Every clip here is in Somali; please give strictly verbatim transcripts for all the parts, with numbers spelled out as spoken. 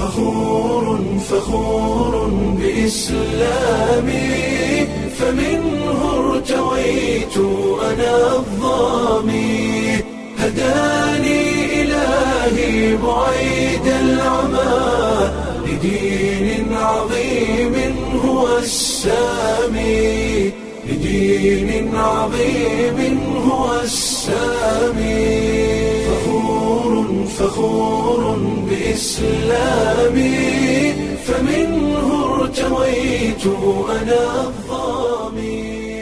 فخور فخور بإسلامي فمنه ارتويت أنا الضامي هداني إلهي بعيد العمى لدين عظيم هو السامي لدين عظيم هو السامي فخور فخور بإسلامي فمنه ارتويت أنا الضامي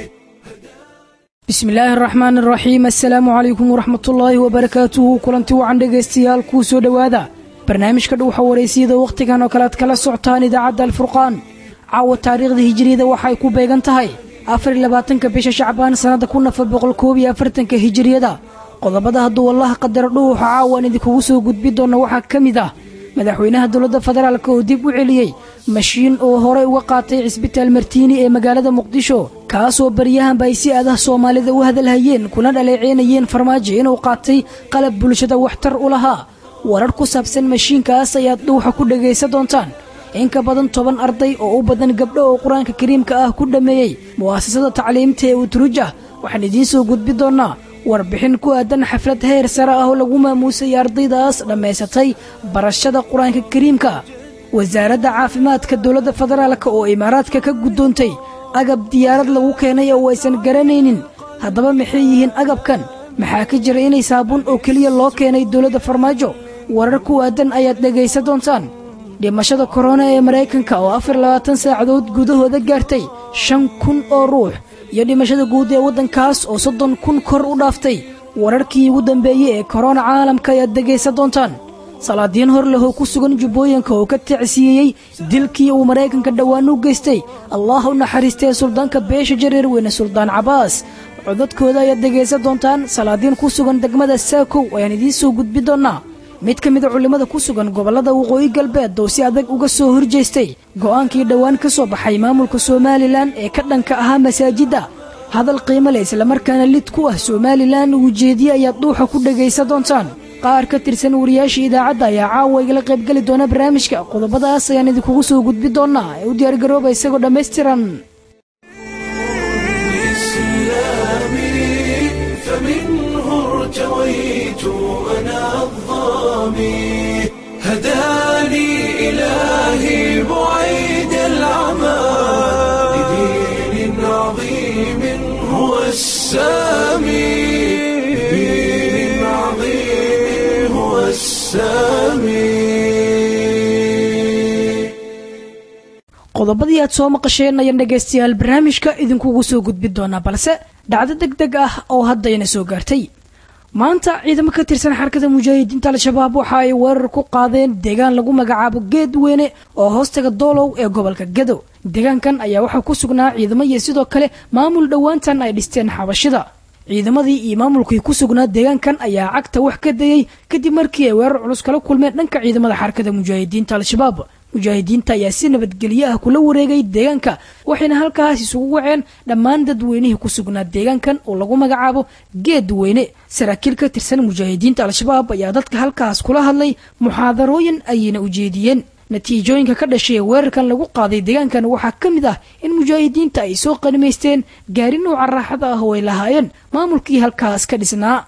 بسم الله الرحمن الرحيم السلام عليكم ورحمة الله وبركاته كلنتي وعن dhegeystayaal ku soo dhawaada barnaamijka dhuuxa wareysiyada waqtigan oo kale aad kala socotaan idaacadda alfurqaan caawa taariikhda hijriyada waxay ku beegan tahay afar iyo labaatanka bisha shacbaan sanada kun afar boqol koob iyo afartanka hijriyada qodobada hadduu allah qadar dhuuxa caawan idinkugu soo gudbi doona waxaa ka mid ah madaxweynaha dowladda federaalka oo dib u celiyey mashiin oo horey uga qaatay cisbitaal martiini ee magaalada muqdisho kaasoo baryahanba ay si adah soomaalida u hadalhayeen kuna dhaleeceynayeen farmaajo inuu qaatay qalab bulshada waxtar u lahaa warar ku saabsan mashiinkaas ayaad dhuuxa ku dhegaysan doontaan in ka badan toban arday oo u badan gabdho oo qur-aanka kariimka ah ku dhammeeyey mu'asasada tacliimta ee utruja waxaan idiin soo gudbi doonaa warbixin ku aadan xaflad heer sare ah oo lagu maamuusay ardaydaas dhammaysatay barashada qur-aanka kariimka wasaaradda caafimaadka dowladda federaalka oo imaaraadka ka guddoontay agab diyaarad lagu keenay oo aysan garanaynin haddaba maxay yihiin agabkan maxaa ka jira inay saabuun oo keliya loo keenay dowladda farmaajo warar ku aadan ayaad dhegaysan doontaan dhimashada korona ee maraykanka oo afar labaatan saacadood gudahooda gaartay shan kun oo ruux iyo dhimashada guud ee waddankaas oo soddon kun kor u dhaaftay wararkii ugu dambeeyey ee korona caalamka ayaad dhegaysan doontaan salaadiin hor leh oo ku sugan jubbooyinka oo ka tacsiiyey dilkii uu maraykanka dhowaan u geystay allah u naxariistee suldaanka beesha jareer weyne suldaan cabaas codadkooda ayaad dhegaysan doontaan salaadiin ku sugan degmada saakow ayaan idiin soo gudbi doonnaa mid ka mida culimmada ku sugan gobollada waqooyi galbeed oo si adag uga soo horjeestay go'aankii dhowaan ka soo baxay maamulka somalilan ee ka dhanka ahaa masaajidda hadal qiimo leh islamarkaana lid ku ah somalilan uu jeediye ayaad dhuuxa ku dhegaysan doontaan qaar ka tirsan wariyaasha idaacadda ayaa caawa igala qaybgeli doona barnaamijka qodobadaas ayaan idinkugu soo gudbi doonaa ee u diyaargarooba isagoo dhammaystiran أنا الضامي هداني إلهي بعيد العمى لدين عظيم هو السامي لدين عظيم هو السامي qodobadii aad soo maqasheen ayaan dhegaystayaal barnaamijka idinkugu soo gudbi doonaa balse dhacdo degdeg ah oo haddayna soo gaartay maanta ciidamo ka tirsan xarakada mujaahidiinta al-shabaab waxa ay weerar ku qaadeen deegaan lagu magacaabo geedweyne oo hoostaga doolow ee gobolka gedo deegaankan ayaa waxaa ku sugnaa ciidamo iyo sidoo kale maamul dhowaantan ay dhisteen xabashida ciidamadii iyo maamulkii ku sugnaa deegaankan ayaa cagta wax ka dayey kadib markii ay weerar culus kala kulmeen dhanka ciidamada xarakada mujaahidiinta al-shabaab mujaahidiinta ayaa si nabadgelyo ah kula wareegay deegaanka waxayna halkaas isugu waceen dhammaan dadweynihii ku sugnaa deegaankan oo lagu magacaabo geedweyne saraakiil ka tirsan mujaahidiinta al-shabaab ayaa dadka halkaas kula hadlay muxaadarooyin ayayna ujeediyeen natiijooyinka ka dhashay weerarkan lagu qaaday deegaankan waxaa ka mid ah in mujaahidiinta ay soo qanimaysteen gaari nuuca raaxada ah oo ay lahaayeen maamulkii halkaas ka dhisnaa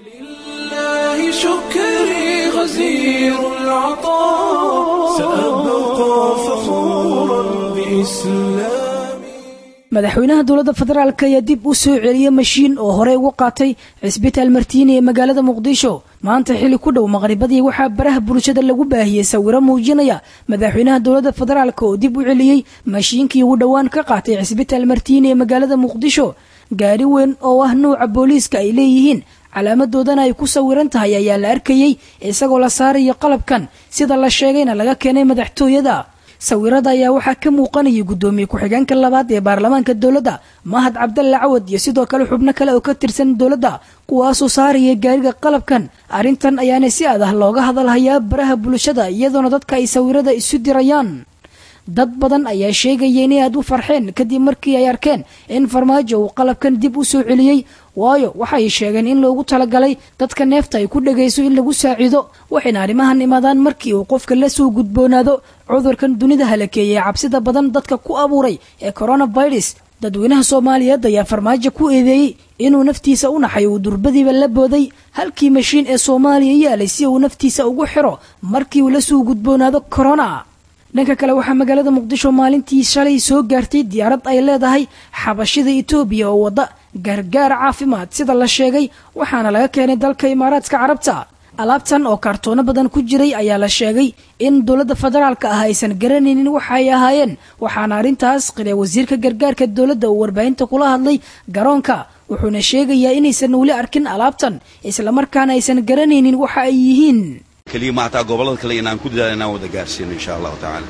غزير العطاء سأبقى فخورا بإسلامي madaxweynaha dowladda federaalka ayaa dib u soo celiyey mashiin oo horey ugu qaatay cisbitaal martiini ee magaalada muqdisho maanta xilli ku dhow maqribadii waxaa baraha bulshada lagu baahiyey sawiro muujinaya madaxweynaha dowladda federaalka oo dib u celiyey mashiinkii ugu dhowaan ka qaatay cisbitaal martiini ee magaalada muqdisho gaari weyn oo ah nuuca booliiska ay leeyihiin calaamadoodana ay ku sawiran tahay ayaa la arkayey isagoo la saarayo qalabkan sida la sheegayna laga keenay madaxtooyada sawirada ayaa waxaa ka muuqanayay guddoomiye ku-xigeenka labaad ee baarlamaanka dowladda mahad cabdalle cawad iyo sidoo kale xubno kale oo ka tirsan dowladda kuwaasoo saaraya gaariga qalabkan arrintan ayaana si adah looga hadalhayaa baraha bulshada iyadoona dadka ay sawirada isu dirayaan dad badan ayaa sheegaya inay aad u farxeen kadib markii ay arkeen in farmaajo uu qalabkan dib u soo celiyey waayo waxay sheegeen in loogu talagalay dadka neefta ay ku dhagayso in lagu saacido waxayna arrimahan imaadaan markii uu qofka la soo gudboonaado cudurkan dunida halakeeyay cabsida badan dadka ku abuuray ee coronavirus dadweynaha soomaaliyeed ayaa farmaajo ku eedeeyey inuu naftiisa u naxay uu durbadiiba la booday halkii mashiin ee soomaaliya yaalay si uu naftiisa ugu xiro markii uu la soo gudboonaado corona dhanka kale waxaa magaalada muqdisho maalintii shalay soo gaartay diyaarad ay leedahay xabashida etoobiya oo wadda gargaar caafimaad sida la sheegay waxaana laga keenay dalka imaaraadka carabta alaabtan oo kaartoono badan ku jiray ayaa la sheegay in dowladda federaalka ah aysan garanaynin waxa ay ahaayeen waxaana arrintaas qiray wasiirka gargaarka dowladda uu warbaahinta kula hadlay garoonka wuxuuna sheegayaa inaysan weli arkin alaabtan islamarkaana aysan garanaynin waxa ay yihiin kaliya maanta gobolada kale inaan ku dadaalo inaan wada gaarsiino insha allahu tacaala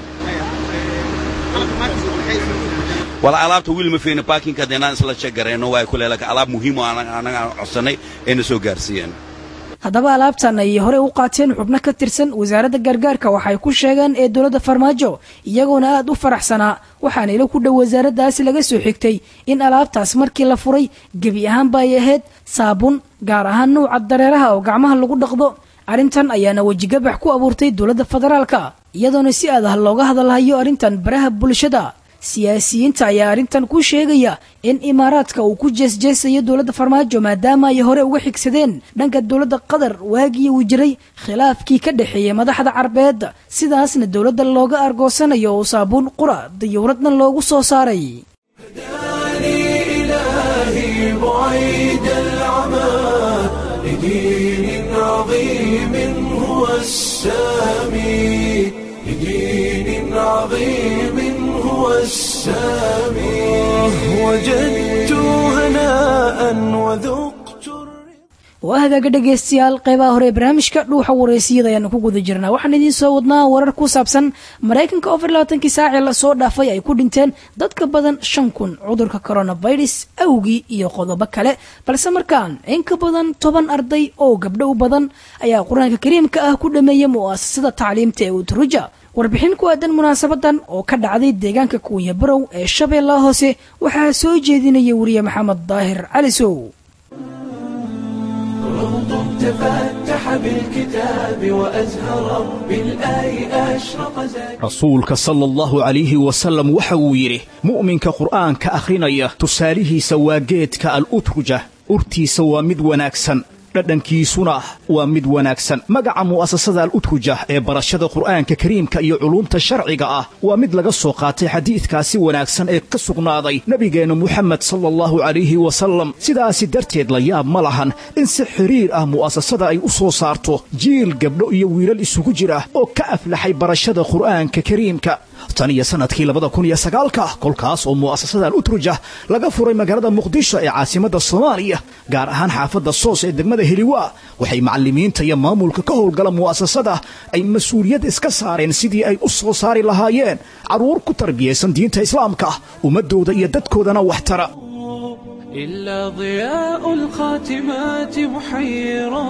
wala alaabta wiil ma fiina parking ka deenaan isla sheegareeno way ku leelaka alaab muhiim oo anaga codsanay in soo gaarsiiyeen haddaba alaabtan ay hore u qaateen xubno ka tirsan wasaaradda gargaarka waxay ku sheegeen ee dowladda farmaajo iyagoona aad u faraxsanaa waxaana ilo ku dhow wasaaraddaasi laga soo xigtay in alaabtaas markii la furay gebi ahaanba ay ahayd saabuun gaar ahaan nuuca dareeraha oo gacmaha lagu dhaqdo arrintan ayaana wejigabax ku abuurtay dowladda federaalka iyadoona si aad ah looga hadalhayo arrintan baraha bulshada siyaasiyiinta ayaa arrintan ku sheegaya in imaaraadka uu ku jeesjeesayo dowladda farmaajo maadaama ay hore uga xigsadeen dhanka dowladda qatar waagii uu jiray khilaafkii ka dhexeeyay madaxda carbeed sidaasna dowladda looga argoosanayo oo saabuun qura diyuuradna loogu soo saaray والسامي وجدت هناء وذقت وهذا dhegeystayaal qeybaha hore barnaamijka dhuuxa wareysiyada ayaan ku guda jirnaa waxaan idin soo wadnaa warar ku saabsan Mareykanka oo afar iyo labaatan saac la soo dhaafay ay ku dhinteen dad ka badan shan kun cudurka coronavirus awgi iyo qodobo kale balse markaan in ka badan toban arday oo gabdho u badan ayaa Quraanka Kariimka ah ku dhameeyay mu'assasada tacliimta ee Utruja warbixin ku aadan munaasabadan oo ka dhacday deegaanka Kuunya Barow ee Shabeellaha Hoose waxaa soo jeedinaya wariye Maxamed Daahir Cali Sow rasuulka sallallahu alayhi wa sallam waxa uu yiri mu'minka quraanka akhrinaya tusaalihiisa waa geedka al-utruja urtiisa waa mid wanaagsan dhadhankiisuna waa mid wanaagsan magaca mu'assasada al-utruja ee barashada quraanka kariimka iyo culumta sharciga ah waa mid laga soo qaatay xadiiskaasi wanaagsan ee ka sugnaaday nabigeena Muhammad sallallahu alayhi wa sallam sidaas darteed la yaab ma lahan in si xiriir ah mu'assasada ay u soo saarto jiil gabdho iyo wiilal isugu jira oo ka aflaxay barashada quraanka kariimka tan iyo sanadkii labada kun iyo sagaalka kolkaas oo mu'assasada al-utruja laga furay magaalada Muqdisho ee caasimadda Soomaaliya gaar ahaan xaafadda Soos ee degmada Heliwa waxay macallimiinta iyo maamulka ka howlgala mu'assasada ay mas'uuliyad iska saareen sidii ay u soo saari lahaayeen caruur ku tarbiyaysan diinta islaamka ummadooda iyo dadkoodana wax tara إلا ضياء الخاتمات محيرا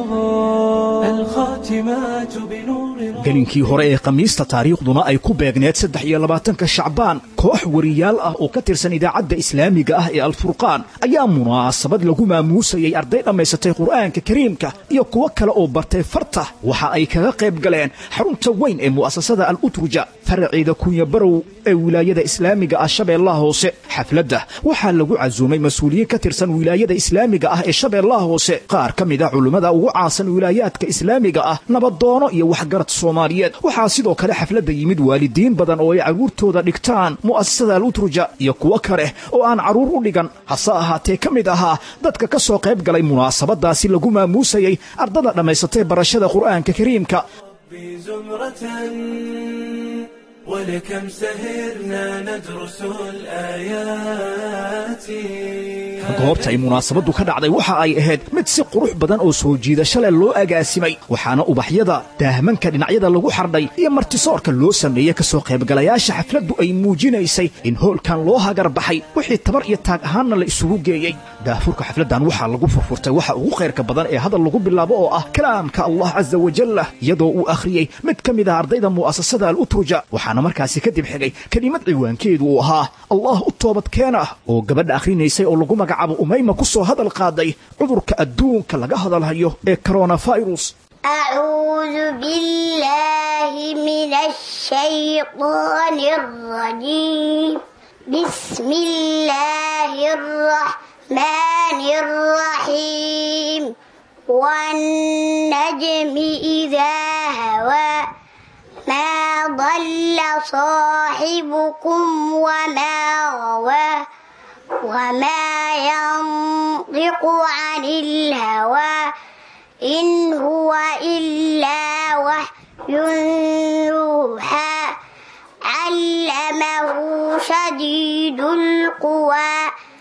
الخاتمات بنور gelinkii hore ee khamiista taariikhduna ay ku beegneed saddex iyo labaatanka Shacbaan koox wariyaal ah oo ka tirsan idaacadda islaamiga ah ee al-Furqaan ayaa munaasabad lagu maamuusayay arday dhamaysatay quraanka kariimka iyo kuwa kale oo bartay farta waxa ay kaga qayb galeen xarunta weyn ee mu'assasada al-Utruja farciida Kuunya Barow ee wilaayada islaamiga ah Shabeellaha Hoose xafladda waxaa lagu casuumay mas'uuliyiin ka tirsan wilaayada islaamiga ah ee Shabeellaha Hoose qaar ka mid ah culimada ugu caansan wilaayaadka islaamiga ah nabadoono iyo waxgarad Soomaaliyeed waxaa sidoo kale xafladda yimid waalidiin badan oo ay caruurtooda dhigtaan mu'assasada al-Utruja iyo kuwa kale oo aan caruur u dhigan hase ahaatee ka mid ahaa dadka ka soo qayb galay munaasabadaasi lagu maamuusayay ardada dhamaysatay barashada quraanka kariimka ولكم سهرنا ندرس الآيات goobta ay munaasabadu ka dhacday waxa ay ahayd mid si qurux badan oo soo jiidasho leh loo agaasimay waxaana ubaxyada daahmanka dhinacyada lagu xardhay iyo martisoorka loo sameeyay ka soo qaybgalayaasha xafladdu ay muujinaysay in hoolkan loo hagar baxay wixii tabar iyo taag ahaanna la isugu geeyay daafurka xafladan waxaa lagu furfurtay waxa ugu khayrka badan ee hadal lagu bilaabo oo ah kalaamka Allah azza wa jalla iyadoo uu akhriyay mid ka mid ah ardayda mu'assasada al-Utruja waxaana waxaana markaasi kadib xigay kelimad ciwaankeedu uu ahaa allah u toobadkeena oo gabadha akhrinaysay oo lagu magacaabo umayma ku soo hadal qaaday cudurka adduunka laga hadalhayo ee coronavirus. أعوذ بالله من الشيطان الرجيم بسم الله الرحمن الرحيم والنجم إذا هوى ما ضل صاحبكم وما غوى وما ينطق عن الهوى إن هو إلا وحي يوحى علمه شديد القوى.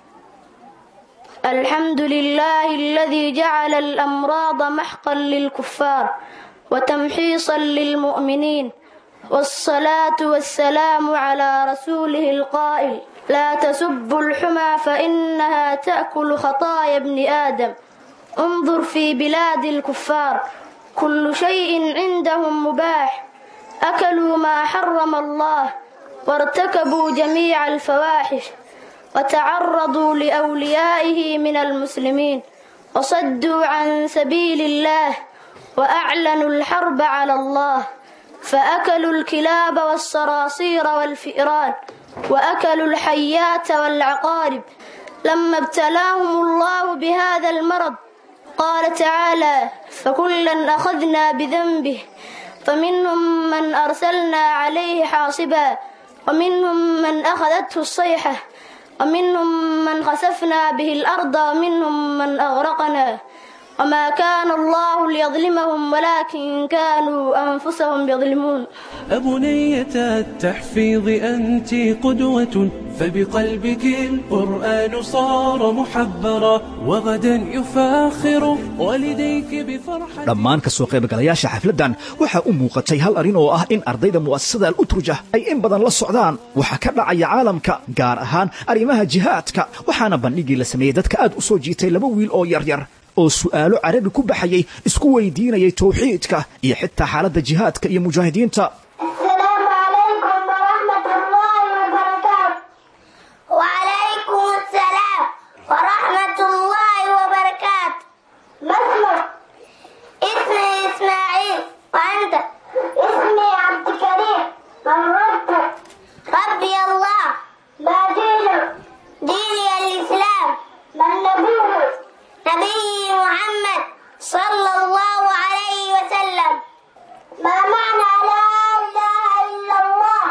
الحمد لله الذي جعل الأمراض محقا للكفار وتمحيصا للمؤمنين، والصلاة والسلام على رسوله القائل لا تسبوا الحمى فإنها تأكل خطايا ابن آدم. انظر في بلاد الكفار كل شيء عندهم مباح، أكلوا ما حرم الله وارتكبوا جميع الفواحش وتعرضوا لأوليائه من المسلمين وصدوا عن سبيل الله وأعلنوا الحرب على الله، فأكلوا الكلاب والصراصير والفئران وأكلوا الحيات والعقارب. لما ابتلاهم الله بهذا المرض قال تعالى فكلا أخذنا بذنبه فمنهم من أرسلنا عليه حاصبا ومنهم من أخذته الصيحة ومنهم من خسفنا به الأرض ومنهم من أغرقنا وما كان الله ليظلمهم ولكن كانوا أنفسهم يظلمون. أبنية التحفيظ أنت قدوة فبقلبك القرآن صار محبرا وغدا يفاخر والديك بفرحة. dhammaan ka soo qaybgalayaasha xafladan waxa u muuqatay hal arin oo ah in ardayda mu'assasada al-Utruja ay in badan la socdaan waxa ka dhacaya caalamka gaar ahaan arrimaha jihaadka, waxaana bandhigii la sameeyay dadka aad u soo jiitay laba wiil oo yar yar oo su'aalo carabi ku baxayay isku weydiinayay tawxiidka iyo xitaa xaaladda jihaadka iyo mujaahidiinta. السلام عليكم ورحمة الله وبركاته. وعليكم السلام ورحمة الله وبركاته. ما اسمك؟ اسمي إسماعيل. وأنت؟ اسمي عبد الكريم. من ربك؟ ربي الله. ما دينك؟ ديني الإسلام. من نبيك؟ نبي محمد صلى الله عليه وسلم. ما معنى لا إله إلا الله؟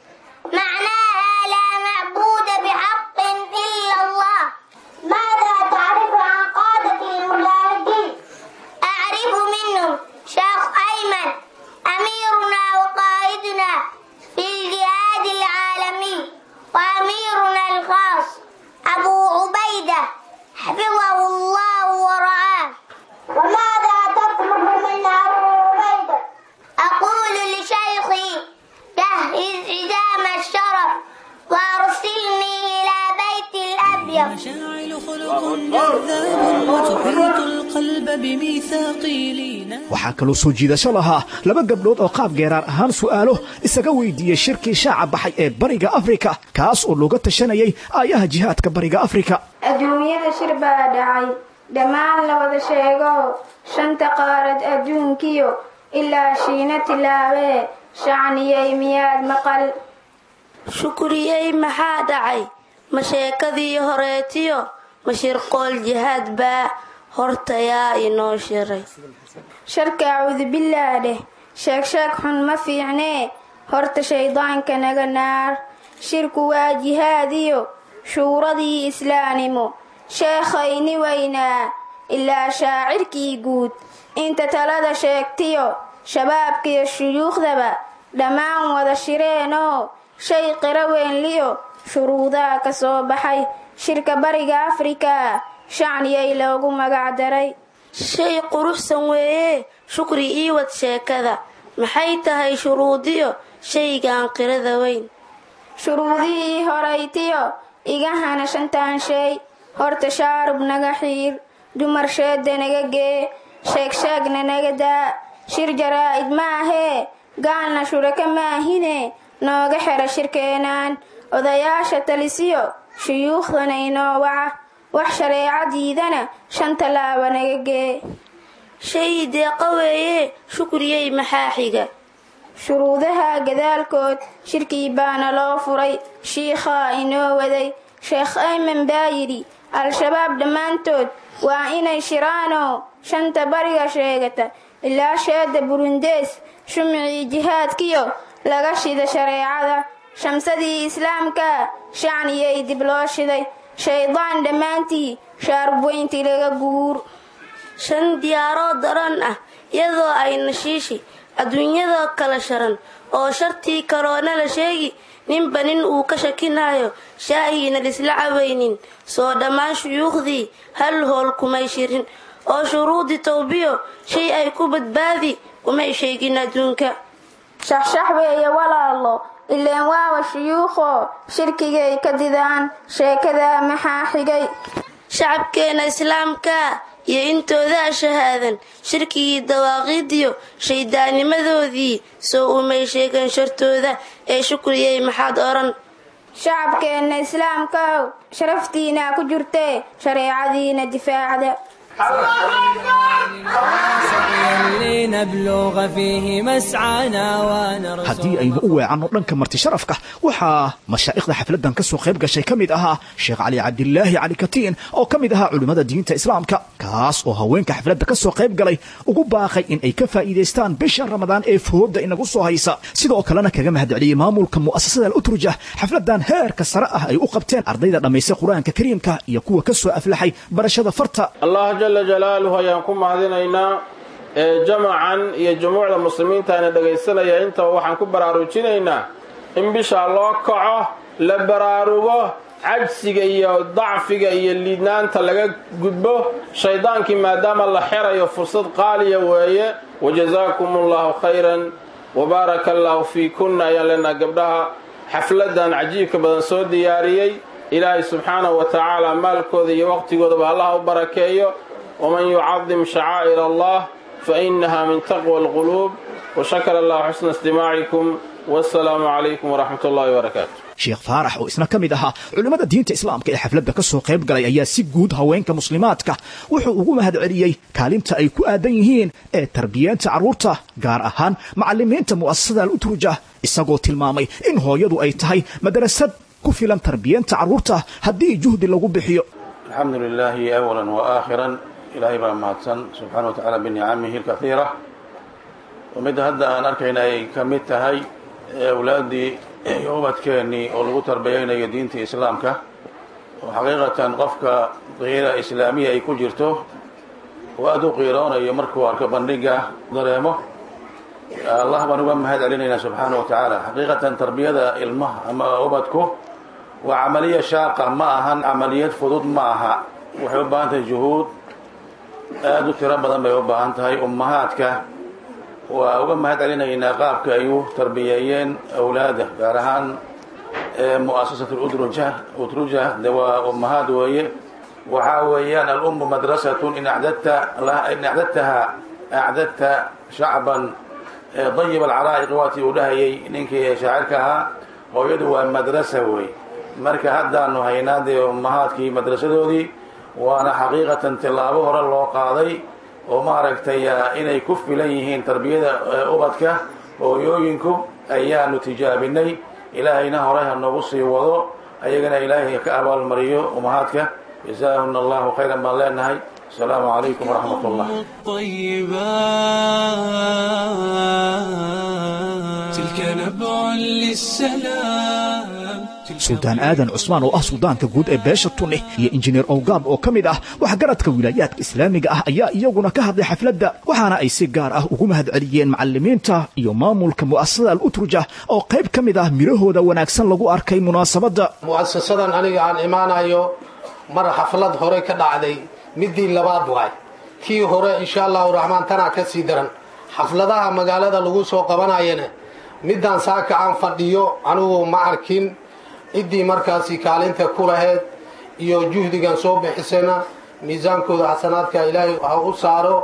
معناها لا معبود بحق إلا الله. ماذا تعرف عن قادة المجاهدين؟ أعرف منهم شيخ أيمن أميرنا وقائدنا في الجهاد العالمي، وأميرنا الخاص أبو عبيدة حفظه الله ورعاه. وماذا تطلب من أبو عبيدة؟ أقول لشيخي جهز عزام الشرف وأرسلني إلى بيت الأبيض. مشاعل خلق جذاب وتحيط القلب بميثاقي لينا. waxaa kaloo soo jiidasho lahaa laba gabdhood oo qaab geeraar ahaan su'aalo isaga weydiiyey shirkii shaaca baxay ee bariga Afrika kaas oo looga tashanayay aayaha jihaadka bariga Afrika. adduunyada shir baa dhacay dhammaan la wada sheego shanta qaarad adduunkiyo ilaa shiina tilaabee shacniyey miyaad maqal. shukriyey maxaa dhacay ma sheekadii horeetiyo ma shirqool jihaad baa hortayaa inoo shiray. sharka acuudu billaah dheh sheeg sheeg xun ma fiicnee horta shaydaanka naga naar. shirku waa jihaadiyo shuuradii islaanimo sheekhayni weynaa ilaa shaacirkii guud inta talada sheegtiyo shabaabkiyo shuyuukhdaba dhammaan wada shireenoo shay qira weynliyo shuruudaha ka soo baxay shirka bariga Afrika shacniyay loogu magac daray. shay quruxsan weeye shukri ii wad sheekada maxay tahay shuruudiyo shaygan qirada weyn. shuruudihii horaytiyo iga hana shantaan shay horta shaarub naga xiir dumar sheedda naga gee sheeg sheegna naga daa shir jaraa'id maahee gaalna shuraka maahine nooga xira shirkeenaan odayaasha talisiyo shuyuukhdana inoo waca wax shareecadiidana shan tallaaba naga gee shay deeqa weeye shukriyey maxaa xiga shuruudaha gadaalkood shirkii baana loo furay shiikhaa inoo waday sheekh ayman baa yidhi al-shabaab dhammaantood waa inay shiraanoo shanta bariga sheegata ilaa sheeda burundees shumicii jihaadkiyo laga shida shareecada shamsadii islaamka shacniyay dib loo shiday shaydaan dhammaantii shaarubweyntii laga guur shan diyaaroo daran ah iyadoo ay nashiishi adduunyadoo kala sharan oo shartii karoona la sheegi ninba nin uu ka shakinaayo shaahiina lisla cabaynin soo dhammaan shuyuukhdii hal hool kumay shirin oo shuruudii tawbiyo shay ay ku badbaadi kumay sheegin adduunka shaxshax weeye walaalo ileen waawa shuyuukhoo shirkigay ka didaan sheekadaa maxaa xigay shacabkeena islaamka iyo intoodaa shahaadan shirkigii dawaaqiidiyo shayddaannimadoodii soo umay sheegan shartooda ee shukriyey maxaad odhan shacabkeenna islaamkaow sharaftiinaa ku jirtee shareecadiina difaacda haddii aynu u weecanno dhanka marti sharafka waxaa mashaa'ikhda xafladdan ka soo qayb gashay ka mid ahaa sheekh cali cabdilaahi cali katiin oo ka mid ahaa culimmada diinta islaamka kaas oo haweenka xafladda ka soo qayb galay ugu baaqay in ay ka faa'iidaystaan bisha ramadaan ee foodda inagu soo haysa sidoo kalena kaga mahadceliyey maamulka mu'asasada al-utruja xafladdan heerka sare ah ay u qabteen ardayda dhammaystay qur-aanka kariimka iyo kuwa ka soo aflaxay barashada farta allah jala jalaaluhu ayaan ku mahadinaynaa jamacan iyo jumuucda muslimiintaana dhegaysanaya intaba waxaan ku baraarujinaynaa in bishaa loo kaco la baraarugo cajsiga iyo dacfiga iyo liidnaanta laga gudbo shaydaankii maadaama la xerayo fursad qaaliya weeye wajazaakum allahu khayran wabaaraka allaahu fiikunna ayaan leenaha gabdhaha xafladan cajiibka badan soo diyaariyey ilaahay subxaanahu wa tacaala maalkooda iyo waqtigoodaba allah u barakeeyo waman yucadim shacaa'ir allah fainaha min taqwa alquluub washakara allahu xusna istimaacikum wassalaamu calaykum waraxmat ullahi wabarakaatu sheekh faarax oo isna ka mid ahaa culimmada diinta islaamka ee xafladda ka soo qayb galay ayaa si guud haweenka muslimaadka wuxuu ugu mahadceliyey kaalinta ay ku aadan yihiin ee tarbiyeenta carruurta gaar ahaan macallimiinta mu'asasada al-utruja isagoo tilmaamay in hooyadu ay tahay madrasad ku filan tarbiyeenta carruurta haddii juhdi lagu bixiyo alxamdu lilaahi awalan wa aakhiran ilaahay baa mahadsan subxaana wa tacaala binicamihi alkaiira oo midda hadda aan arkayna ay ka mid tahay awlaaddii iyo ubadkeennii oo lagu tarbiyaynayo diinta islaamka oo xaqiiqatan qofka qiira islaamiya ay ku jirto oo aada u qiiroonayo markuu arko bandhiga dareemo allah baan uga mahad celinaynaa subxaana wa tacaala xaqiiqatan tarbiyada ilmaha ama ubadku waa camaliya shaaqa ma ahan camaliyad fudud ma aha waxay u baahan tahay juhuud aada u tiro badan bay u baahan tahay ummahaadka waa uga mahad celinaynaa qaabka ay u tarbiyeeyeen awlaada gaar ahaan mu'asasat udruja utruja de waa ummahaad weeye waxaa weeyaan alummu madrasatun in acdadta in acdadtaha acdadta shacban dayib alcaraa'iq waatii uu dhahayay ninkii shaacirka ahaa hooyadu waa madrasa wey marka haddaanu haynaa dee ummahaadkii madrasadoodii waana xaqiiqatan tillaabo hore loo qaaday oo maaragtay inay ku filan yihiin tarbiyada ubadka hooyooyinku ayaanu tijaabinay ilaahayna hore ha noogu sii wado ayagana ilaahay ka abaalmariyo ummahaadka jazaahuna allahu khayran baan leenahay asalaamu calaykum waraxmat ullah suldaan aadan cusmaan oo ah suldaanka guud ee beesha tunne iyo injineer owgaab oo ka mid ah waxgaradka wilaayaadka islaamiga ah ayaa iyaguna ka hadlay xafladda waxaana ay si gaar ah ugu mahad celiyeen macallimiinta iyo maamulka mu'asasada al-utruja oo qayb ka mid ah midhahooda wanaagsan lagu arkay munaasabadda mu'asasadan aniga aan imaanayo mar xaflad hore ka dhacday midii labaad waay kii hore insha allahu raxmaan tanaa ka sii daran xafladaha magaalada lagu soo qabanayana midaan saaka aan fadhiyo anigu ma arkin ciddii markaasi kaalinta ku lahayd iyo juhdigan soo bixisayna miisaankooda xasanaadka ilaahay ha u saaro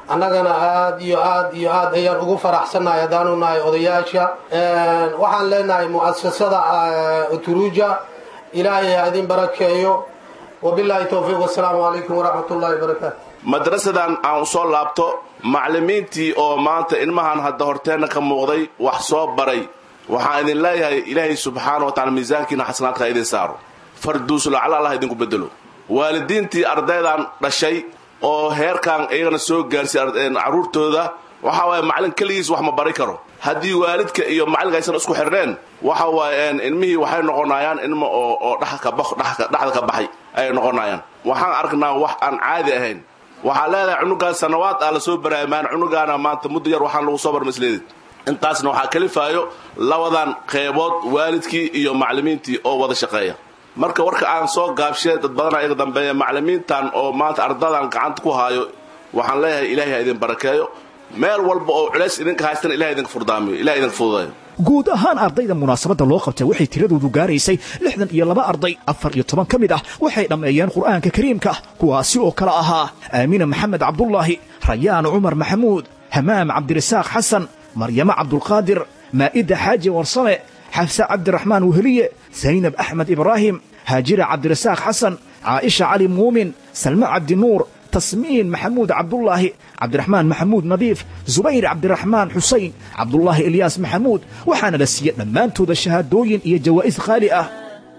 annagana aad iyo aad iyo aad ayaan ugu faraxsannahay haddaanu nahay odayaasha waxaan leenahay mu'asasada uturuja ilaahay ha idin barakeeyo wabilaahi towfiiq wassalaamu calaykum waraxmat ullahi wabarakaatu madrasadan aan u soo laabto macallimiintii oo maanta ilmahan hadda horteenna ka muuqday wax soo baray waxaan idin leeyahay ilaahay subxaana wa tacala miisaankiina xasanaadka idin saaro farduusulacla allah idinku bedelo waalidiintii ardaydan dhashay oo heerkan iyagana soo gaarsiy carruurtooda waxa waaye macallin keligiis wax ma bari karo haddii waalidka iyo macallinka aysan isku xirneen waxa waaye ilmihii waxay noqonayaan ilmo oo oo dhaxda ka baxay ayay noqonayaan waxaan aragnaa wax aan caadi ahayn waxaa leedahay cunugaan sanawaad ah la soo baraamaan cunugaana maanta muddo yar waxaan lagu soo barmasleedid intaasna waxaa kalifaayo labadan qeybood waalidkii iyo macallimiintii oo wada shaqeeya marka warka aan soo gaabshee dad badana iga dambeeya macallimiintan oo maanta ardadan gacanta ku haayo waxaan leeyahay ilaahay ha idin barakeeyo meel walba oo culays idinka haystan ilahay idinka furdaamiyo ilahay idinka fududeeyo guud ahaan ardayda munaasabadda loo qabtay waxay tiradoodu gaaraysay lixdan iyo laba arday afar iyo toban ka mid ah waxay dhammeeyeen qur'aanka kariimka kuwaasi oo kale ahaa aamina maxamed cabdullaahi rayaan cumar maxamuud hamaam cabdirasaaq xasan maryamo cabdulqaadir maa'ida xaaji warsame xafsa cabdiraxmaan weheliye zaynab axmed ibraahim haajira cabdirasaaq xasan caaisha cali muumin salme cabdinuur tasmiin maxamuud cabdullaahi cabdiraxmaan maxamuud nadiif zubayr cabdiraxmaan xusayn cabdullaahi ilyaas maxamuud waxaana la siiyey dhammaantooda shahaadooyin iyo jawaa'is qaali ah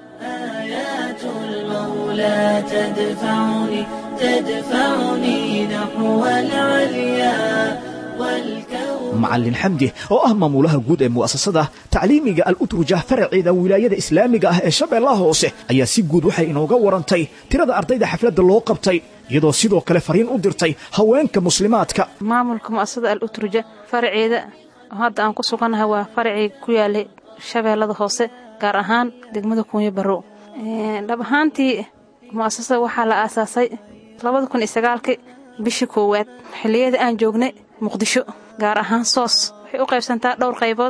macallin xamdi oo ah maamulaha guud ee mu'asasada tacliimiga al-utruja faraceeda wilaayada islaamiga ah ee shabeellaha hoose ayaa si guud waxay inooga warantay tirada ardayda xafladda loo qabtay iyadoo sidoo kale fariin u dirtay haweenka muslimaadka maamulka mu'asasada al-utruja faraceeda hadda aan ku sugannahay waa faracii ku yaalay shabeellada hoose gaar ahaan degmada kuunyo barrow dhab ahaantii mu'asasada waxaa la aasaasay labada kun iyo sagaalkii bishii koowaad xilliyada aan joognay muqdisho gaar ahaan soos waxay u qaybsantaa dhowr qaybood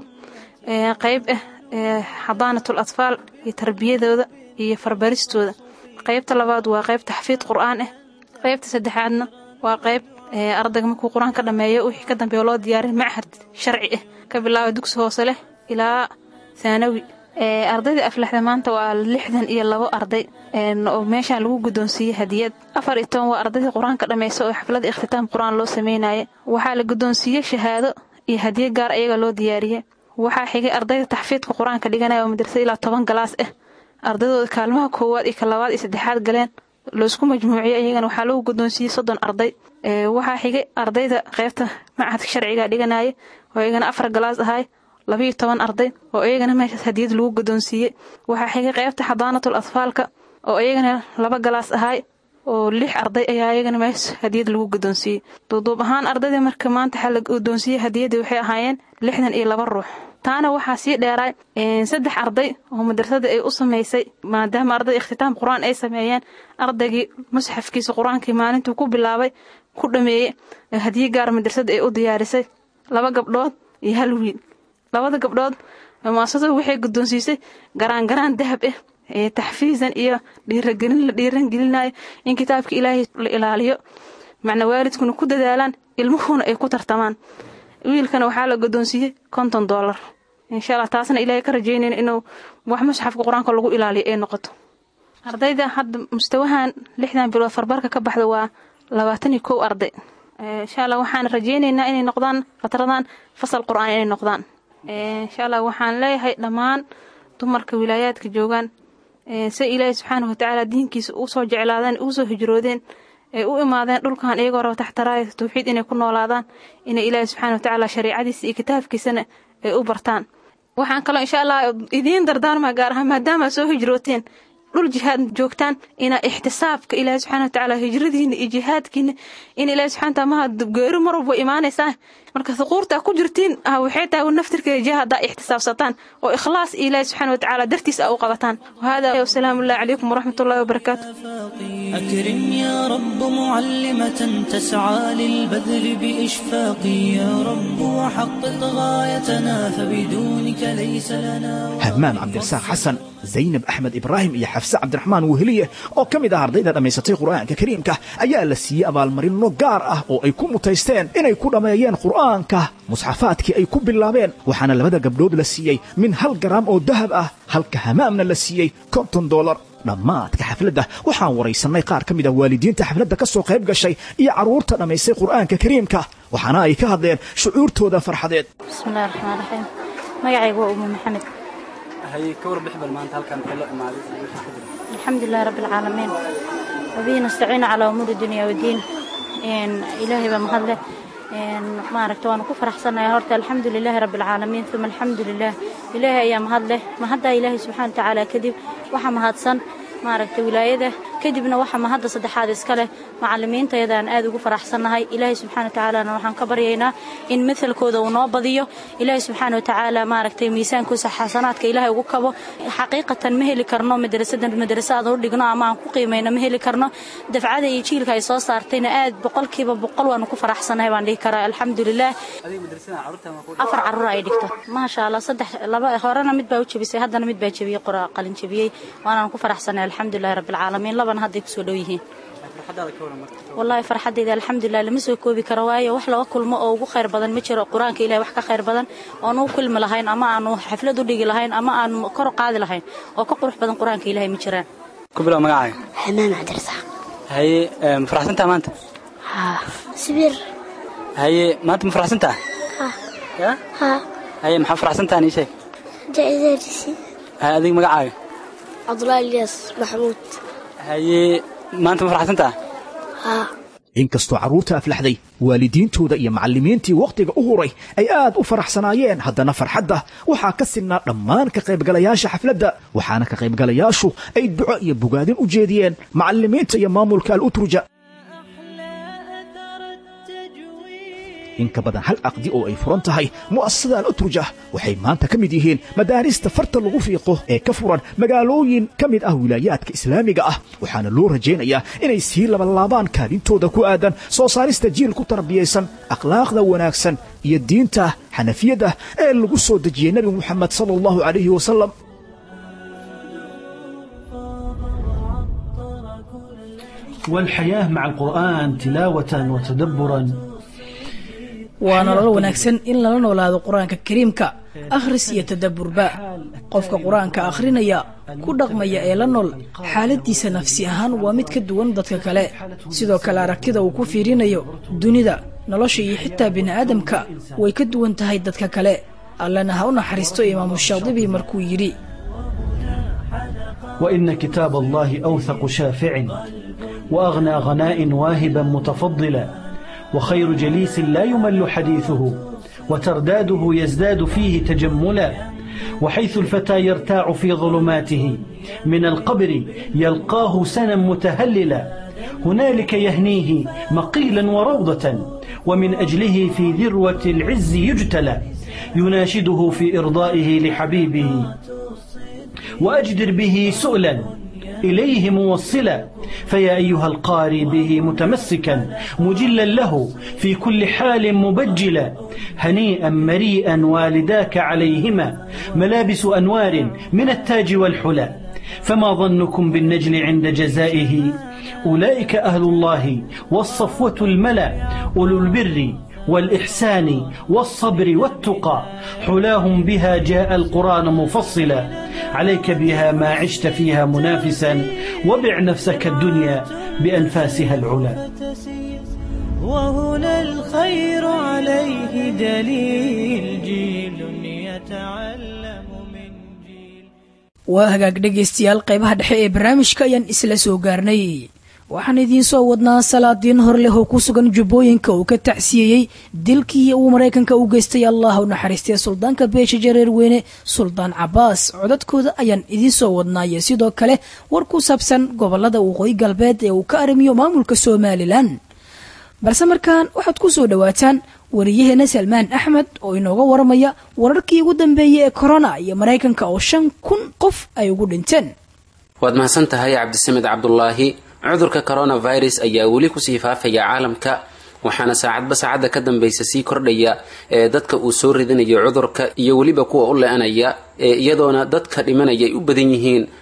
qayb ah xadaanatul atfaal iyo tarbiyadooda iyo farbaristooda qaybta labaad waa qayb taxfiid qur'aan ah qaybta saddexaadna waa qayb ardayga markuu qur'aan ka dhammeeyo wixii ka dambeeyo loo diyaarin machad sharci ah ka bilaabo dugsi hoose leh ilaa thanawi ardayda aflaxda maanta waa lixdan iyo labo arday oo meeshaan lagu guddoonsiiyey hadiyad afar iyo toban waa ardayda qur-aanka dhammaysa oo xafladda ikhtitaam qur-aan loo sameynaya waxaa la guddoonsiiyey shahaado iyo hadiyo gaar ayaga loo diyaariyey waxaa xigay ardayda taxfiidka qur-aanka dhiganaya oo madrasada ilaa toban galaas ah ardaydooda kaalmaha koowaad iyo ka labaad iyo saddexaad galeen loosku majmuuciyey iyagana waxaa lagu guddoonsiiyey soddon arday waxaa xigay ardayda qaybta machadka sharciga dhiganaya oo iyagana afar galaas ahay labiyo toban arday oo iyagana meeshaas hadiyad lagu guddoonsiiyey waxaa xigay qaybta xadaanatul atfaalka oo iyagana laba galaas ahay oo lix arday ayaa iyagana meeshaas hadiyad lagu guddoonsiiyey duuduub ahaan ardayda marka maanta waxaa la guddoonsiiyey hadiyadii waxay ahaayeen lixdan iyo laba ruux taana waxaa sii dheeraay saddex arday oo madrasada ay u samaysay maadaama arday ikhtitaam qur-aan ay sameeyeen ardaygii musxafkiisa qur-aankii maalintuu ku bilaabay ku dhameeyey hadiyo gaar madrasada ay u diyaarisay laba gabdhood iyo hal wiil labada gabdhood mu'asasadu waxay guddoonsiisay garaan garaan dahab ah ee taxfiizan iyo dhiiragelin la dhiiran gelinayo in kitaabka ilaahay la ilaaliyo macna waalidkuna ku dadaalaan ilmuhuna ay ku tartamaan wiilkana waxaa la guddoonsiiyey konton dollar insha allah taasna ilaahay ka rajaynayna inuu wax musxafka qur-aanka lagu ilaaliyo ay noqoto ardayda hadda mustawahan lixdan bilood farbarka ka baxda waa labaatan iyo kow arday insha allah waxaan rajaynaynaa inay noqdaan fatradan fasal qur-aan inay noqdaan insha allah waxaan leeyahay dhammaan dumarka wilaayaadka joogaan si ilaahay subxaanahu watacaala diinkiisa u soo jeclaadeen u soo hijroodeen ee u imaadeen dhulkan iyagoo raba taxtaraaya tawxiid inay ku noolaadaan inay ilaahay subxaanahu watacaala shariicadiisa iyo kitaabkiisana ay u bartaan waxaan kaloo insha allah idiin dardaarmaa gaar ahaan maadaama soo hijrooteen dhul jihaad joogtaan ina ixtisaabka ilaahay subxaanahu watacaala hijradiina iyo jihaadkiina in ilaahay subxaanahu watacaala ma geeri mar walba imaanaysaa marka thuquurta ku jirtiin ah waxay tahay naftirkeeda jihaada ixtisaabsataan oo ikhlaas ilaahay subxaanahu watacaala dartiisa u qabataan wahada wa salaamu alaykum wa rahmatullahi wa barakatuh أكرم يا رب معلمة تسعى للبذل بإشفاق يا رب وحقق غايتنا فبدونك ليس لنا همام عبد الرزاق حسن زينب أحمد إبراهيم يا حفص xafse cabdiraxmaan weheliye oo ka mid ah ardayda dhammaysatay qur'aanka kariimka ayaa la siiyey abaalmarino gaar ah oo ay ku mutaysteen inay ku dhammeeyeen qur'aanka musxafaadkii ay ku bilaabeen waxaana labada gabdhood la siiyey min hal garaam oo dahab ah halka hamaamna la siiyey konton doolar dhammaadka xafladda waxaan waraysannay qaar ka mid ah waalidiinta xafladda ka soo qayb gashay iyo carruurta dhammaystay qur'aanka kariimka waxaana ay ka hadleen shucuurtooda farxadeed bismillahi raxmaan raxiim magacaygu waa umu maxamed هي كور بحبل ما أنت هالكلام حلو مع الحمد لله رب العالمين وبه نستعين على أمور الدنيا والدين إن إلهي بمهله إن ما عرفت وأنا كفر أحسن يا هرت الحمد لله رب العالمين ثم الحمد لله إلهي يا مهله ما هذا إلهي سبحانه وتعالى كذب وحم هاتسن ما عرفت ولايده كذبنا وحم هذا صدق حادث كله معلمين تيدان آذو كفر أحسن هاي إلهي سبحانه وتعالى نروح كبرينا إن مثل كذا ونابضيه إلهي سبحانه وتعالى ما عرفت ميسان كوس حسنات كإلهي وكبه حقيقة مهل كرنا مدرسة مدرسة ضروري لقنا مع قيمة مهل كرنا دفعة يشيل كاي صار صارتين آد بقول كيف بقول وأنا كفر أحسن هاي وعندي كرا الحمد لله أفر عرورة دكتور ما شاء الله صدق لبا خارنا مد باوتش بس هذا مد باوتش بيه قراء قلنا شبيه وأنا كفر أحسن الحمد لله رب العالمين لبنا هذيك سولويه والله فرحة إذا الحمد لله لما سوي كوبي كرواية وحلا وكل ما أو خير بدن متشر القرآن كإله وحكا خير بدن أنو كل ملهين أما أنو حفلة دودي لهين أما أنو كرو قاعد لهين أو كقرح بدن القرآن كإله متشران كبلا معاي حمام عدرسة هي مفرحة أنت ما أنت ها سبير هي ما أنت مفرحة أنت ها يا ها هي محفرحة أنت أني شيء جائزة جسي هذه معاي عبد الله الياس محمود هي ما أنت مفرحة أنت ها inkastoo carruurta aflaxday waalidiintooda iyo macallimiintii wakhtiga u huray ay aad u faraxsanaayeen haddana farxadda waxaa ka sinnaa dhammaan ka qaybgalayaasha xafladda waxaana ka qaybgalayaashu ay duco iyo bogaadin u jeediyeen macallimiinta iyo maamulka al-utruja in ka badan hal aqdi oo ay furan tahay mu'asasada al-utruja waxay maanta ka mid yihiin madaarista farta lagu fiiqo ee ka furan magaalooyin ka mid ah wilaayaadka islaamiga ah waxaana loo rajaynayaa inay sii labalaabaan kaalintooda ku aadan soo saarista jiil ku tarbiyaysan akhlaaqda wanaagsan iyo diinta xanafiyadda ee lagu soo dejiyey nebi moxamed sala allahu calayhi wasalam والحياة مع القرآن تلاوة وتدبرا waa nolol wanaagsan in lala noolaado qur-aanka kariimka akhris iyo tadabburba qofka qur-aanka akhrinaya ku dhaqmaya ee la nool xaaladiisa nafsi ahaan waa mid ka duwan dadka kale sidoo kale aragtida uu ku fiirinayo dunida nolosha iyo xitaa bini'aadamka way ka duwan tahay dadka kale allana ha u naxariisto imaamu shaadibi markuu yidhi وإن كتاب الله أوثق شافع وأغنى غناء واهبا متفضلا وخير جليس لا يمل حديثه وترداده يزداد فيه تجملا وحيث الفتى يرتاع في ظلماته من القبر يلقاه سنا متهللا هنالك يهنيه مقيلا وروضة ومن أجله في ذروة العز يجتلى يناشده في إرضائه لحبيبه وأجدر به سؤلا إليه موصلا فيا أيها القاري به متمسكا مجلا له في كل حال مبجلا هنيئا مريئا والداك عليهما ملابس أنوار من التاج والحلا فما ظنكم بالنجل عند جزائه أولئك أهل الله والصفوة الملا أولو البر والإحسان والصبر والتقى حلاهم بها جاء القرآن مفصلا عليك بها ما عشت فيها منافسا وبع نفسك الدنيا بأنفاسها العلا وهنا الخير عليه دليل جيل يتعلم من جيل وهاجاك dhegeystayaal qaybaha dhexe ee barnaamijka ayaan isla soo gaarnay waxaan idiin soo wadnaa salaadiin hor leh oo ku sugan jubbooyinka uu ka tacsiyeyey dilkii uu maraykanka u geystay allah u naxariistay suldaanka beesha jareer weyne suldaan cabaas codadkooda ayaan idiin soo wadnaaye sidoo kale war ku saabsan gobolada waqooyi galbeed ee uu ka arrimiyo maamulka somalilan balse markaan waxaad ku soo dhawaataan wariyaheena salmaan axmed oo inooga waramaya wararkii ugu dambeeyey ee corona iyo maraykanka oo shan kun qof ay ugu dhinteen waad mahadsan tahay cabdisamed cabdulaahi cudurka coronavirus ayaa weli kusii faafaya caalamka waxaana saacadba saacadda ka dambaysa sii kordhaya ee dadka uu soo ridinayo cudurka iyo weliba kuwa u le-anaya ee iyadoona dadka dhimanaya ay u badan yihiin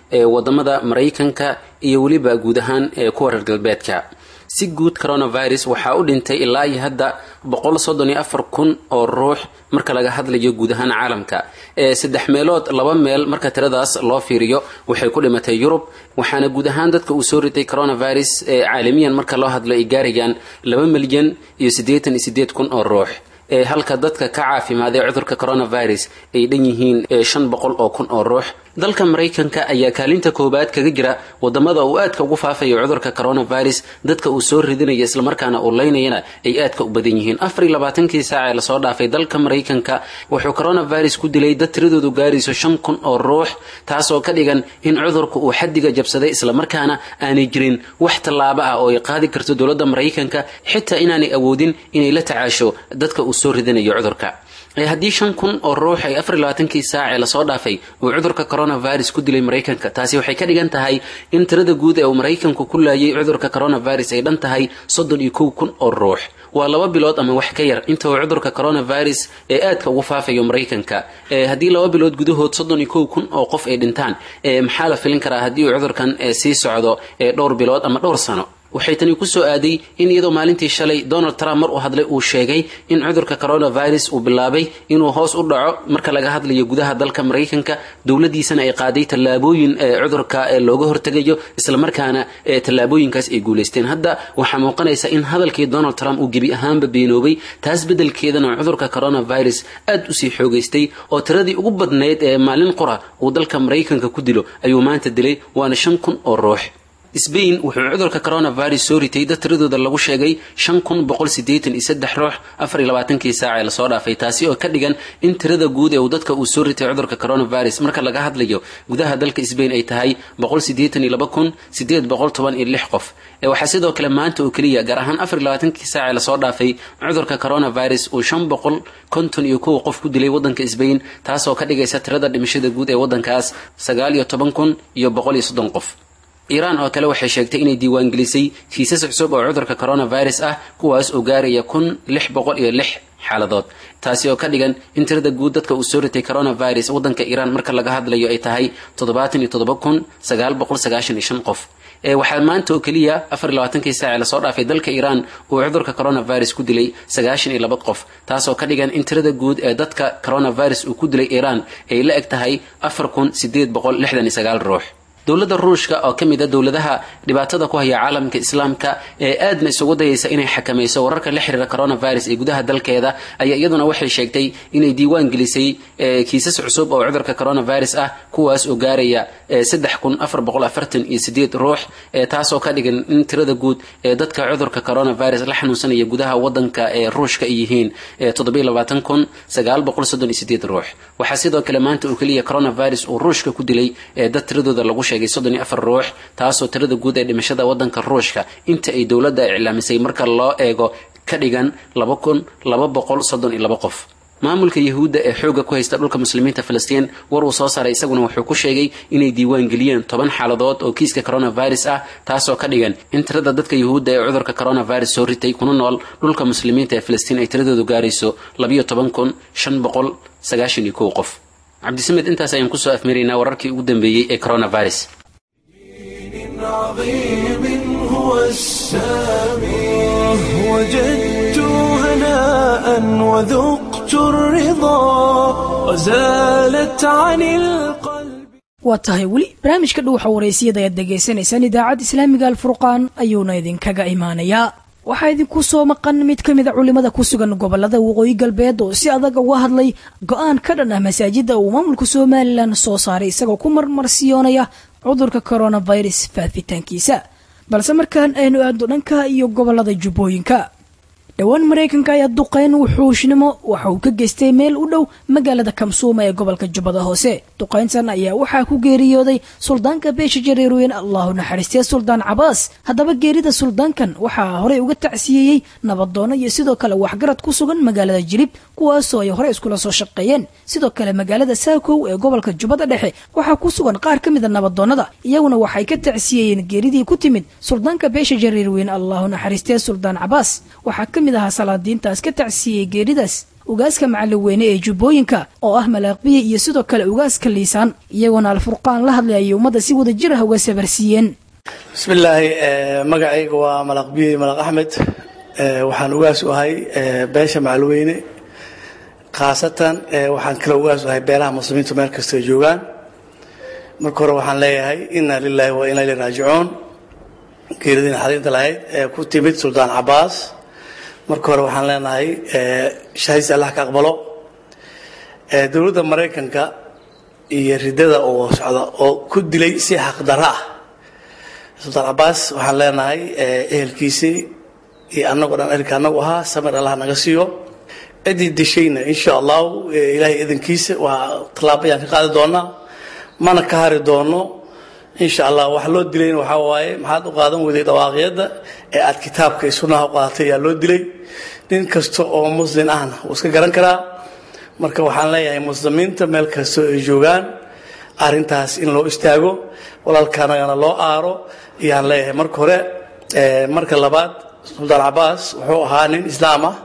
ee wadamada maraykanka iyo weliba guud ahaan ee kuwa reer galbeedka. si guud coronavirus waxaa u dhintay ilaa iyo hadda boqol soddon iyo afar kun oo ruux marka laga hadlayo guud ahaan caalamka. ee saddex meelood laba meel marka tiradaas loo fiiriyo waxay ku dhimatay Yurub, waxaana guud ahaan dadka uu soo ritay coronavirus ee caalamiyan marka loo hadlo ay gaarayaan laba milyan iyo siddeetan iyo siddeed kun oo ruux. ee halka dadka ka caafimaaday cudurka coronavirus ay dhan yihiin shan boqol oo kun oo ruux. dalka Mareykanka ayaa kaalinta koobaad kaga jira wadamada uu aadka ugu faafayo cudurka coronavirus, dadka uu soo ridinayo isla markaana uu leynayna ay aadka u badan yihiin. afar iyo labaatan-kii saac ee la soo dhaafay dalka Mareykanka wuxuu coronavirus ku dilay dad tiradoodu gaarayso shan kun oo ruux, taas oo ka dhigan in cudurku uu xaddiga jabsaday isla markaana aanay jirin wax tallaabo ah oo ay qaadi karto dowladda Mareykanka xitaa inaanay awoodin inay la tacaasho dadka uu soo ridinayo cudurka. ee haddii shan kun oo ruux ay afar iyo labaatan-kii saac ee la soo dhaafay uu cudurka coronavirus ku dilay Mareykanka, taasi waxay ka dhigan tahay in tirada guud ee uu Mareykanku ku laayay cudurka coronavirus ay dhan tahay soddon iyo kow kun oo ruux. waa laba bilood ama wax ka yar inta uu cudurka coronavirus ee aadka ugu faafayo Mareykanka. ee haddii laba bilood gudahood soddon iyo kow kun oo qof ay dhintaan, ee maxaa la filin karaa haddii uu cudurkan ee sii socdo ee dhowr bilood ama dhowr sano? waxay tani ku soo aaday in iyadoo maalintii shalay Donald Trump mar uu hadlay uu sheegay in cudurka coronavirus uu bilaabay inuu hoos u dhaco marka laga hadlayo gudaha dalka Mareykanka, dowladiisana ay qaaday tallaabooyin ee cudurka ee looga hortagayo isla markaana ee tallaabooyinkaas ay guuleysteen. hadda waxaa muuqanaysa in hadalkii Donald Trump uu gebi ahaanba beenoobay, taas bedelkeedana cudurka coronavirus aad u sii xoogaystay oo tiradii ugu badneyd ee maalin qura uu dalka Mareykanka ku dilo ayuu maanta dilay, waana shan kun oo ruux. Spain wuxuu cudurka coronavirus soo ritay dad tiradooda lagu sheegay shan kun boqol siddeetan iyo saddex ruux afar iyo labaatan-kii saac ee la soo dhaafay, taasi oo ka dhigan in tirada guud ee uu dadka uu soo ritay cudurka coronavirus marka laga hadlayo gudaha dalka Spain ay tahay boqol siddeetan iyo laba kun siddeed boqol toban iyo lix qof. ee waxaa sidoo kale maanta oo kaliya gaar ahaan afar iyo labaatan-kii saac ee la soo dhaafay cudurka coronavirus uu shan boqol konton iyo kow qof ku dilay wadanka Spain, taas oo ka dhigaysa tirada dhimashada guud ee wadankaas sagaal iyo toban kun iyo boqol iyo soddon qof. Iran oo kale waxay sheegtay inay diiwaan gelisay kiisas cusub oo cudurka coronavirus ah, kuwaas oo gaaraya kun lix boqol iyo lix xaaladood, taasi oo ka dhigan in tirada guud dadka uu soo ritay coronavirus wadanka Iran marka laga hadlayo ay tahay toddobaatan iyo toddoba kun sagaal boqol sagaashan iyo shan qof. ee waxaa maanta oo kaliya afar iyo labaatan-kii saac ee la soo dhaafay dalka Iran uu cudurka coronavirus ku dilay sagaashan iyo laba qof, taas oo ka dhigan in tirada guud ee dadka coronavirus uu ku dilay Iran ay la eg tahay afar kun siddeed boqol lixdan iyo sagaal ruux. dowladda Ruushka oo kamid ah dowladaha dhibaatada ku haya caalamka Islaamka ee aadna isugu dayaysa inay xakamayso wararka la xiriira coronavirus ee gudaha dalkeeda ayaa iyaduna waxay sheegtay inay diiwaan gelisay kiisas cusub oo cudurka coronavirus ah, kuwaas oo gaaraya saddex kun afar boqol afartan iyo siddeed ruux, taas oo ka dhigan in tirada guud ee dadka cudurka coronavirus la xanuunsanaya gudaha wadanka ee Ruushka ay yihiin toddoba iyo labaatan kun sagaal boqol soddon iyo siddeed ruux. waxaa sidoo kale maanta oo kaliya coronavirus uu Ruushka ku dilay dad tiradooda lagu soddon iyo afar ruux, taasoo tirada guud ee dhimashada wadanka Ruushka inta ay dowladda iclaamisay marka loo eego ka dhigan laba kun laba boqol soddon iyo laba qof. maamulka Yahuudda ee xooga ku haysta dhulka muslimiinta Falastiin war uu soo saaray isaguna wuxuu ku sheegay inay diiwaan geliyeen toban xaaladood oo kiiska coronavirus ah, taasoo ka dhigan in tirada dadka Yahuudda ee cudurka coronavirus soo ritay kuna nool dhulka muslimiinta ee Falastiin ay tiradoodu gaarayso laba iyo toban kun shan boqol sagaashan iyo kow qof. Cabdisamed, intaas ayaan kusoo afmeeraynaa wararkii ugu dambeeyey ee coronavirus. عظيم هو السامي وجدت هناء وذقت الرضا وزالت عن القلب. waa tahay weli barnaamijka dhuuxa wareysiyada ayaad degeysanaysaan idaacadda islaamiga alfurqaan ayuuna idinkaga imaanayaa. waxaa idinku soo maqan mid ka mid a culimada ku sugan gobolada waqooyi galbeed oo si adag uga hadlay go-aan ka dhan ah masaajida uu maamulka Somaliland soo saaray isagoo ku marmarsiyoonaya cudurka coronavirus faafitaankiisa. balse markaan aynu aadno dhanka iyo gobolada Jubbooyinka, dhawaan Mareykanka ayaa duqeyn wuxuushnimo waxa uu ka geystay meel u dhow magaalada Kamsuuma ee gobolka Jubbada Hoose. duqeyntan ayaa waxaa ku geeriyooday suldaanka beesha Jareerweyn, Allahu naxariistay Suldaan Cabaas. haddaba geerida suldaankan waxaa horey uga tacsiyeeyay nabadoono iyo sidoo kale waxgarad ku sugan magaalada Jilib, kuwaasoo ay hore iskula soo shaqeeyeen. sidoo kale magaalada Saakow ee gobolka Jubbada Dhexe waxaa ku sugan qaar ka mid ah nabadoonada, iyaguna waxay ka tacsiyeeyeen geeridii ku timid suldaanka beesha Jareerweyn, Allahu naxariistay Suldaan Cabaas. waxaa ka mid aha salaadiintaas ka tacsiyey geeridaas ugaaska macalaweyne ee jubbooyinka oo ah malaaqbiya iyo sidoo kale ugaaska liisaan iyagoona alfurqaan la hadlayay ummadda si wada jir ah uga sabarsiiyeen bismillaahi magacayga waa malaaqbiya malaq axmed waxaan ugaas u ahay beesha macalaweyne khaasatan waxaan kala ugaas u ahay beelaha muslimiintu meel kasta joogaan marka hore waxaan leeyahay inna lillahi wa inna ilayhi raajicuun geeridii xariinta lahayd ee ku timid suldaan cabaas marka hore waxaan leenahay shahaadis allah ka aqbalo dowladda maraykanka iyo ridada oo socda oo ku dilay si xaqdarro ah suldaan cabaas waxaan leenahay ehelkiisii iyo annagoo dhan ehelka annagu ahaa samir allah naga siiyo ciddii dishayna insha allahu ilaahay idankiisa waa tallaabo ayaan ka qaadi doonaa mana ka hari doono insha allah wax loo dilayna waxaa waaye maxaad u qaadan weyday dhawaaqyada ee aad kitaabka iyo sunnaha u qaadatay ayaa loo dilay nin kasta oo muslim ahna wuu iska garan karaa marka waxaan leeyahay muslimiinta meel kasta ay joogaan arrintaas in loo istaago walaalkaanagana loo aaro ayaan leeyahay marka hore marka labaad suldaan cabaas wuxuu ahaa nin islaam ah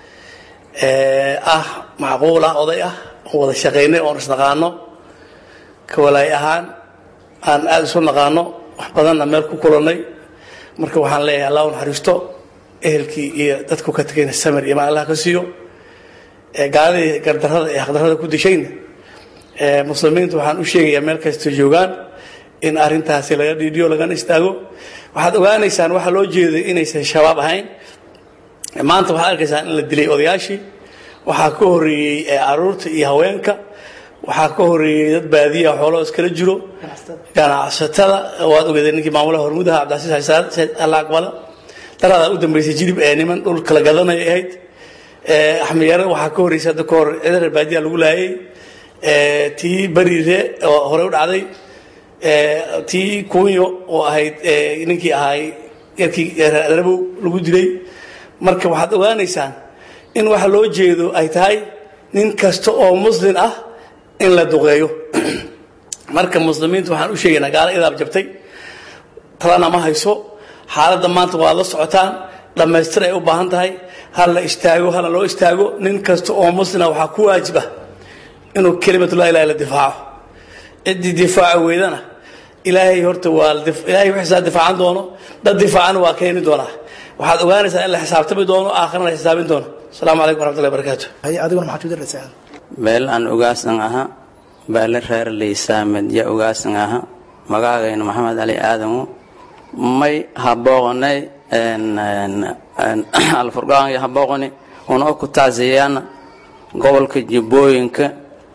ah macquul ah oday ah oo wada shaqaynay oon isnaqaano ka walaay ahaan aan aada isu naqaano wax badanna meel ku kulannay marka waxaan leeyahay allah u naxariisto ehelkii iyo dadku ka tegayna samir iyo maan allah ka siiyo gaaladii gardarrada iyo xaqdarrada ku dishayna muslimiinta waxaan u sheegayaa meel kasta joogaan in arrintaasi laga dhiidhiyo lagana istaago waxaad ogaanaysaan waxaa loo jeeday inaysan shabaab ahayn maanta waxaad arkaysaan in la dilay odayaashii waxaa ka horreeyey caruurta iyo haweenka waxaa ka horeeyay dad baadiya xoolo iskala jiro ganacsatada waad ogeedeen ninkii maamulaha hormudaha cabdicasiis xasan sayd allah aqbala darada u dambeysay jilib ee niman dhul kala gadanay ahayd ee axmed yare waxaa ka horeysay hadda ka hor ciidan baadiya lagu laayay ee tii bariire oo hore u dhacday ee tii kunyo oo ahayd ee ninkii ahay yarkii rabow lagu dilay marka waxaad ogaanaysaan in waxa loo jeedo ay tahay nin kasta oo muslim ah in la duqeeyo marka muslimiintu waxaan u sheegaynaa gaalo idaab jabtay talana ma hayso xaaladda maanta waa la socotaan dhammaystir ay u baahan tahay hal la istaago hal loo istaago nin kasta oo muslina waxaa ku waajiba inuu kelimatu laa ilaaha illa difaaco ciddii difaaca weydana ilaahay horta waa ilaahay wixiisa difaacan doono dad difaacan waa keeni doonaa waxaad ogaanaysaa in la xisaabtami doono aakhirana la xisaabin doono asalaamu calaykum waraxmatullahi wabarakaatu adiguna maxaad ku daraysaa beel aan ogaasan aha baale reer liisaamed ya ogaasan aha magaagayna maxamed cali aadamo may habooqonay alfurqaan iyo habooqoni una ku taasiyaan gobolka jubbooyinka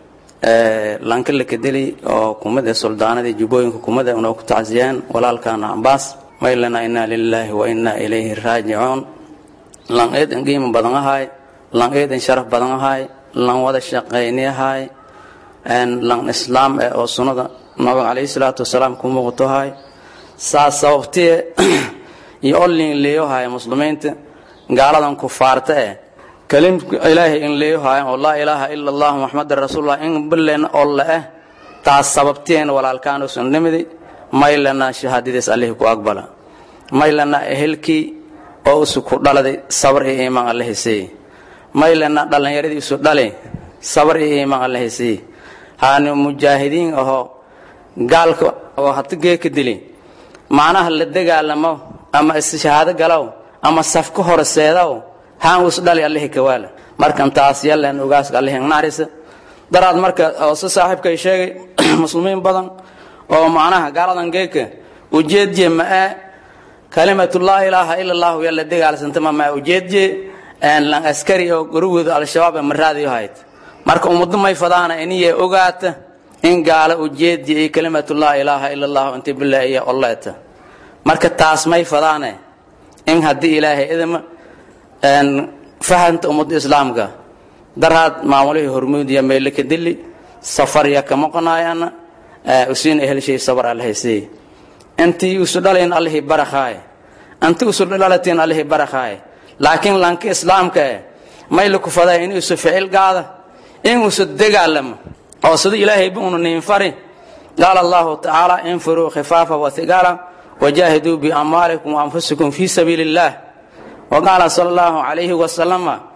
lanka la kadeli oo kumada suldaanada jubbooyinka kumada una ku taasiyaan walaalkaana cabaas may lana inna lillahi wa inna ilayhi raajicuun lan eedan qiimo badan ahay lan eedan sharaf badan ahay lan wada shaqaynayahay aan lan islaam ee oo sunnada nabiga kaleey salaatu wasalaam ku muuqato saas sababtee iyo olin leeyahay muslimiinta gaaladan ku faarta ee kalim ilaahi in leeyahay oo la ilaaha illa allah muhammadur rasuulullah in billan allah taas sababteen walaalkaan oo sunnimadi maylana shahaadadiis allah ku aqbala maylana ehelki oo isku dhaladay sabr iyo iimaan allah heesay maylana dhalinyaradiisu dhalay sabr iyo iimaan allah heesay haanu mujaahidiin aho gaalka oo hatigee ka dilay macnaha la dagaalamo ama shahaado galaw ama safka horseedaw haan us dhalay allah ka wala markan taas yalan ogaas allah naarisa daraad marka oo saaxiibka sheegay muslimiin badan oo macnaha gaaladan geeka ujeedje ma kalimatu la ilaaha illa allah yalla dagaalsanta ma ujeedje aan lan askari oo gurugooda al-shabaab maraadiyo hayd marka ummaddu may fadaana inay ogaata in gaala ujeedje kalimatu la ilaaha illa allah inta billahi ya allah marka taas may fadaana in hadii ilaahay idama aan fahanta ummadda islaamka daraad maamulihii hormuudiya meelka dili safar ya kama qanaayana usiin ehel shay sabar alhaysi antii usudalayn allahi barakhay antii usudalatin allahi barakhay laakiin lanka islaamka mayl ku faday in isu ficil gaada in isu dagaalamo oo sida ilaahay buu nin fari qaal allah ta'ala infiru khifafa wa thigala wajahidu bi amwalikum wa anfusikum fi sabilillah wa qala sallallahu alayhi wa sallam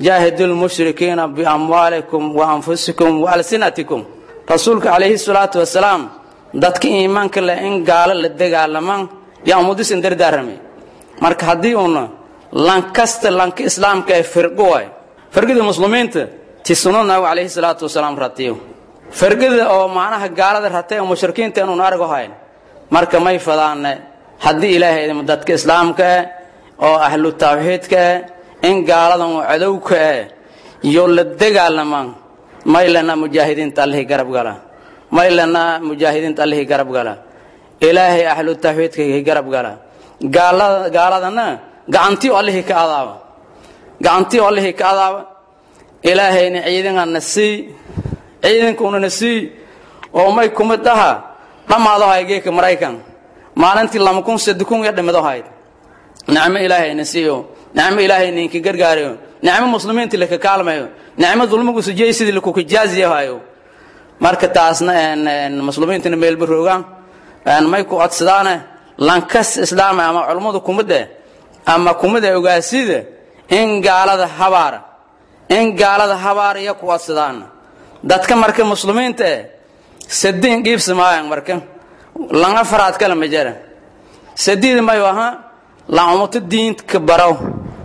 jaahidu lmushrikiina biamwaalikum wa anfusikum wa alsinatikum rasuulka calayhi salaatu wasalaam dadka iimaanka leh in gaalo la dagaalamaan yaa ummaddiisan dardaaramay marka haddii uuna lankasta lanka islaamka ee firqo waay firqada muslimiinta ti sunnada nabiga calayhi salaatu wasalaam ratiyo firqada oo macnaha gaalada ratay oo mushrikiinta inuun argo hayn marka may fadaane haddii ilaahay dadka islaamka oo ahlu tawxiidka in gaaladan oo cadowka iyo la dagaalamaan may lana mujaahidiinta allahi garab gala may lana mujaahidiinta allahi garab gala ilaahay ahlu tawxiidka garab gala gaalada gaaladana gacantii allahi ka adaaba gacantii allahi ka adaaba ilaahayna ciidanka nasi ciidankuna nasi oo may kuma daha dhamaado haygeeka maraykan maalintii lama kun saddex kun iyo dhimado hayd nacmo ilaahay nasiyo nacmo ilaahay ninka gargaarayo nacmo muslimiinta la ka kaalmayo nacmo dulmigu sujaysidii la ku kajaaziyahayo marka taasna een muslimiinta meel baroogan aan may ku codsadaan lankas islaam ama culimadu kumada ama kumada ogaasida in gaalada habaar in gaalada habaar iyo ku codsadaan dadka marka muslimiinta sadeen qiibsamaayaan marka langa faraad kala ma jira sadid ma yaha la ummat diinta baraw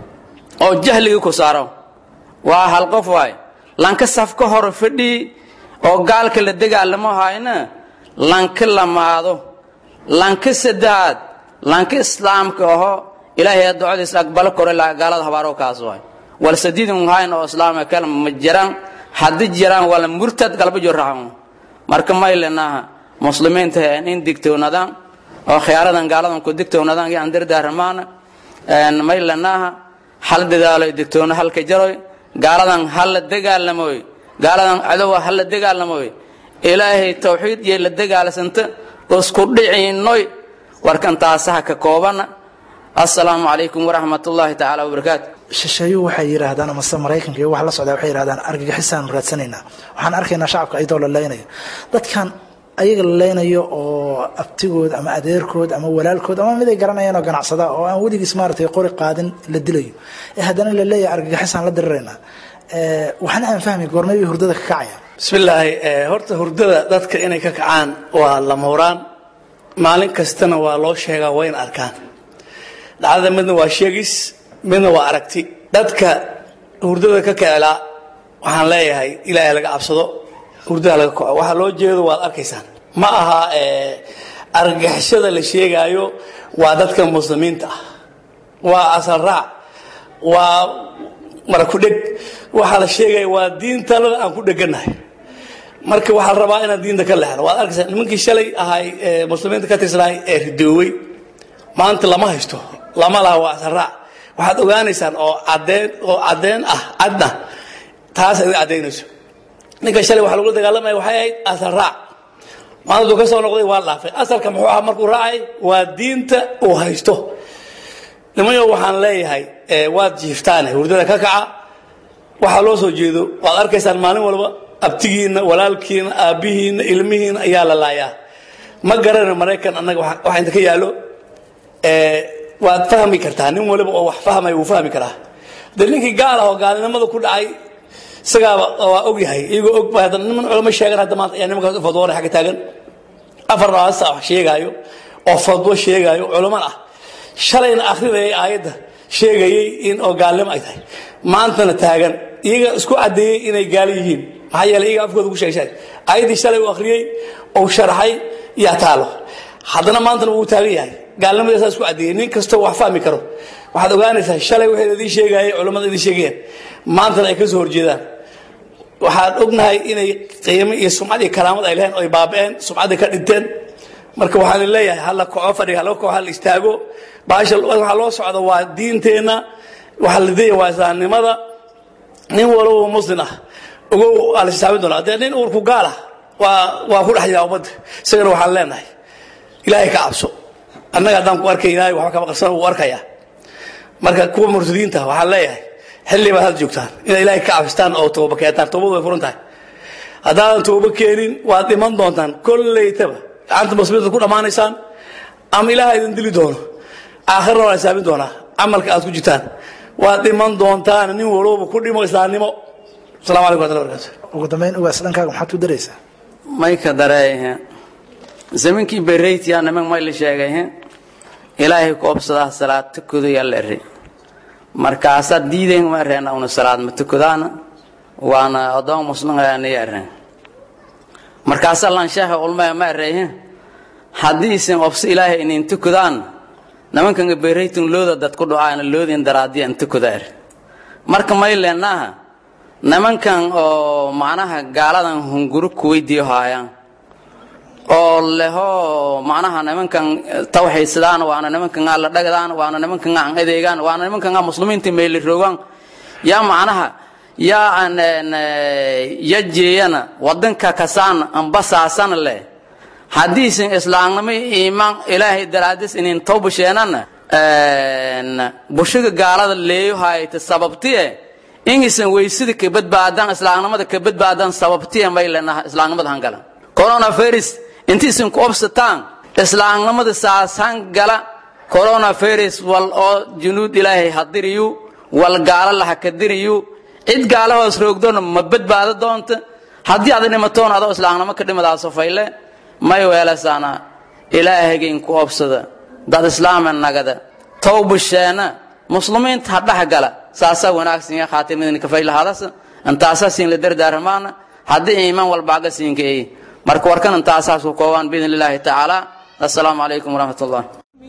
oo jahliga ku saaro waa hal qof waay lanka safka hor fadhi oo gaalka la dagaalamo hayna lanka lamaado lanka sadaad lanka islaamka oo ilaahay ducadiisa aqbal karo la gaalada habaaro kaas waay wal sadidun hayna oo islaamka kala ma jiraan hadii jiraan wala murtad qalbi joraan marka ma ilanaha muslimiinta in digtoonadan oo khiyaaradan gaaladan ku digtoonadan iyo andir daarmaan een ma ilanaha hal dadaalay digtoona halka jaroy gaaladan hal dagaalamoy gaaladan cadow hal dagaalamoy ilaahay tawxiid iyo la dagaalasanta isku dhiciinoy warkan taasaha ka koobana assalaamu alaykum wa rahmatullahi ta'ala wa barakaatuh shisheeyu waxay yiraahdaan ama Mareykanka iyo wax la socda waxay yiraahdaan argagixisaan raadsanayna waxaan arkaynaa shacabka ay dawlad leenayo dadkan ayaga leenayo oo abtigood ama adeerkood ama walaalkood ama mid ay garanayaan oo ganacsada oo aan wadigiis maartay qori qaadin la dilayo ee hadana la leeyahay argagixisaan la dirirayna ee waxaan aan fahmay goornay hurdada ka kacaya bismillaahi ee horta hurdada dadka inay ka kacaan waa la mooraan maalin kastana waa loo sheegaa waa in arkaan dhacdada midna waa sheegis midna waa aragti dadka hurdada ka kacela waxaan leeyahay ilaahay laga cabsado hurdada laga kaco waxa loo jeedo waad arkaysaan ma aha ee argagixisada la sheegayo waa dadka muslimiinta ah waa asal raac waa maraku dhig waxa la sheegay waa diinta aan ku dhaganahay marka waxa la rabaa inaan diinta ka leexno waad arkaysaan nimankii shalay ahay ee muslimiinta ka tirsanay ee ridooway maanta lama haysto lama laha waa asal raac waxaad ogaanaysaan oo cadeen oo cadeen ah adna taas ay cadeynayso ninka shalay waxa lagu dagaalamay waxay ahayd asal raac maanta ka soo noqday waa laafay asalka muxuu ahaa markuu raacay waa diinta uu haysto nimayo waxaan leeyahay ee waad jiiftaan hurdada ka kaca waxa loo soo jeedo waad arkaysaan maalin walba abtigiina walaalkiina aabihiina ilmihiina ayaa la laayaa ma garanayo Mareykan anaga waxa inta ka yaalo ee waad fahmi kartaa nin waliba oo wax fahmay uu fahmi karaa dalinkii gaal ah oo gaalnimada ku dhacay sagaaba waa og yahay iyagu og baa hadan niman culimo sheegan hadda maanta yani nimanka fadwoona xaga taagan afar raas ah sheegayo oo fadwo sheegayo culimo ah shalayna akhriday aayada sheegayay in oo gaalnimo ay tahay maantana taagan iyaga isku cadeeyay inay gaal yihiin maxaa yeelay iyaga afkooda ku sheegay aayadii shalay uu akhriyay oo sharaxay ya taalo haddana maantana uu taagan yahay gaalnimada saas ku cadeeyay nin kasto wax fahmi karo waxaad ogaanaysaa shalay waxay idin sheegayay culimada idin sheegayeen maantana ay ka soo horjeedaan waxaan ognahay inay qiimo iyo sumcad iyo karaamad ay leeyeen oo ay baabeen sumcad ka dhinteen marka waxaan leeyahay hal koox fadhiga hal koox hal istaago baasha waxa loo socdo waa diinteena waxa la deeyay waa islaamnimada nin walba muslim ah ugu al islaamid doona hadii nin uu ku gaala waa waa ku dhaxyaa umada isagana waxaan leenahay ilaahay ka cabso annaga hadaan ku arkaynaa waxa ka qarsan uu arkaya marka kuwa murtadiinta waxaan leeyahay xilli baad joogtaan in ilaahay ka cabstaan oo tooba keentaan toobadu way furan tahay hadaan tooba keenin waad dhiman doontaan kulleeytaba anta muslimada ku dhamaanaysaan am ilaahay idin dili doono aakhirna waa saabin doona amalka aad ku jitaan waad dhiman doontaan nin walooba ku dhimo islaamnimo asalaamu calaykum warahmatullahi wabarakatuh ugu dambeyn ugaas dhankaaga maxaad u daraysaa may ka dareehe zaminkii bereytiya niman may la sheegay ilaahay ku obsadaa salaad tukado yaa la eri markaasaa diideen ma reena una salaad ma tukadaana waana adoon muslim ayaana yareen markaasaa lanshaha ulmaya ma ereehe haddii isin obso ilaahay inin tukadaan nimankan bereytin looda dad ku dhacaana loodin daraadiya in tukada er marka may leenaha nimankan oo macnaha gaaladan hunguru ku weydiiyo haayaan oo leho macnaha nimankan tawxiidsadaan waana nimankan la dhagdaan waana nimankan aan adeegaan waana nimankan muslimiinta meel roogan yaa macnaha yaa aan yajeeyana wadanka kasaan ambasaasan leh hadiisin islaamnimo iimaan ilaahay daraadis inaan tawbasheenana een bushiga gaalada leeyahay sababtiye ingisan weysida ka badbaadan islaamnimada ka badbaadan sababtiye may leenahay islaamnimada hangala corona virus intiisan ku obsataan islaamnimada saasan gala corona virus wal oo junuud ilaahay hadiriyo wal gaala la hakadiriyo cid gaala hoos roogdoon ma badbaado doonto hadii aad nimatoon aad islaamnimo ka dhimadaas fayle may weelasaana ilaahayeen ku obsada dad islaaman nagada tawbasheena muslimiinta hadhax gala saasa wanaagsan ya khaatimada ka fayl hadas anta asaasin la dardaarmaana hadii iimaan wal baaga siinkay marka warkan anta asaas ku koobaan biidin ilaahi taala assalaamu alaykum warahmatullah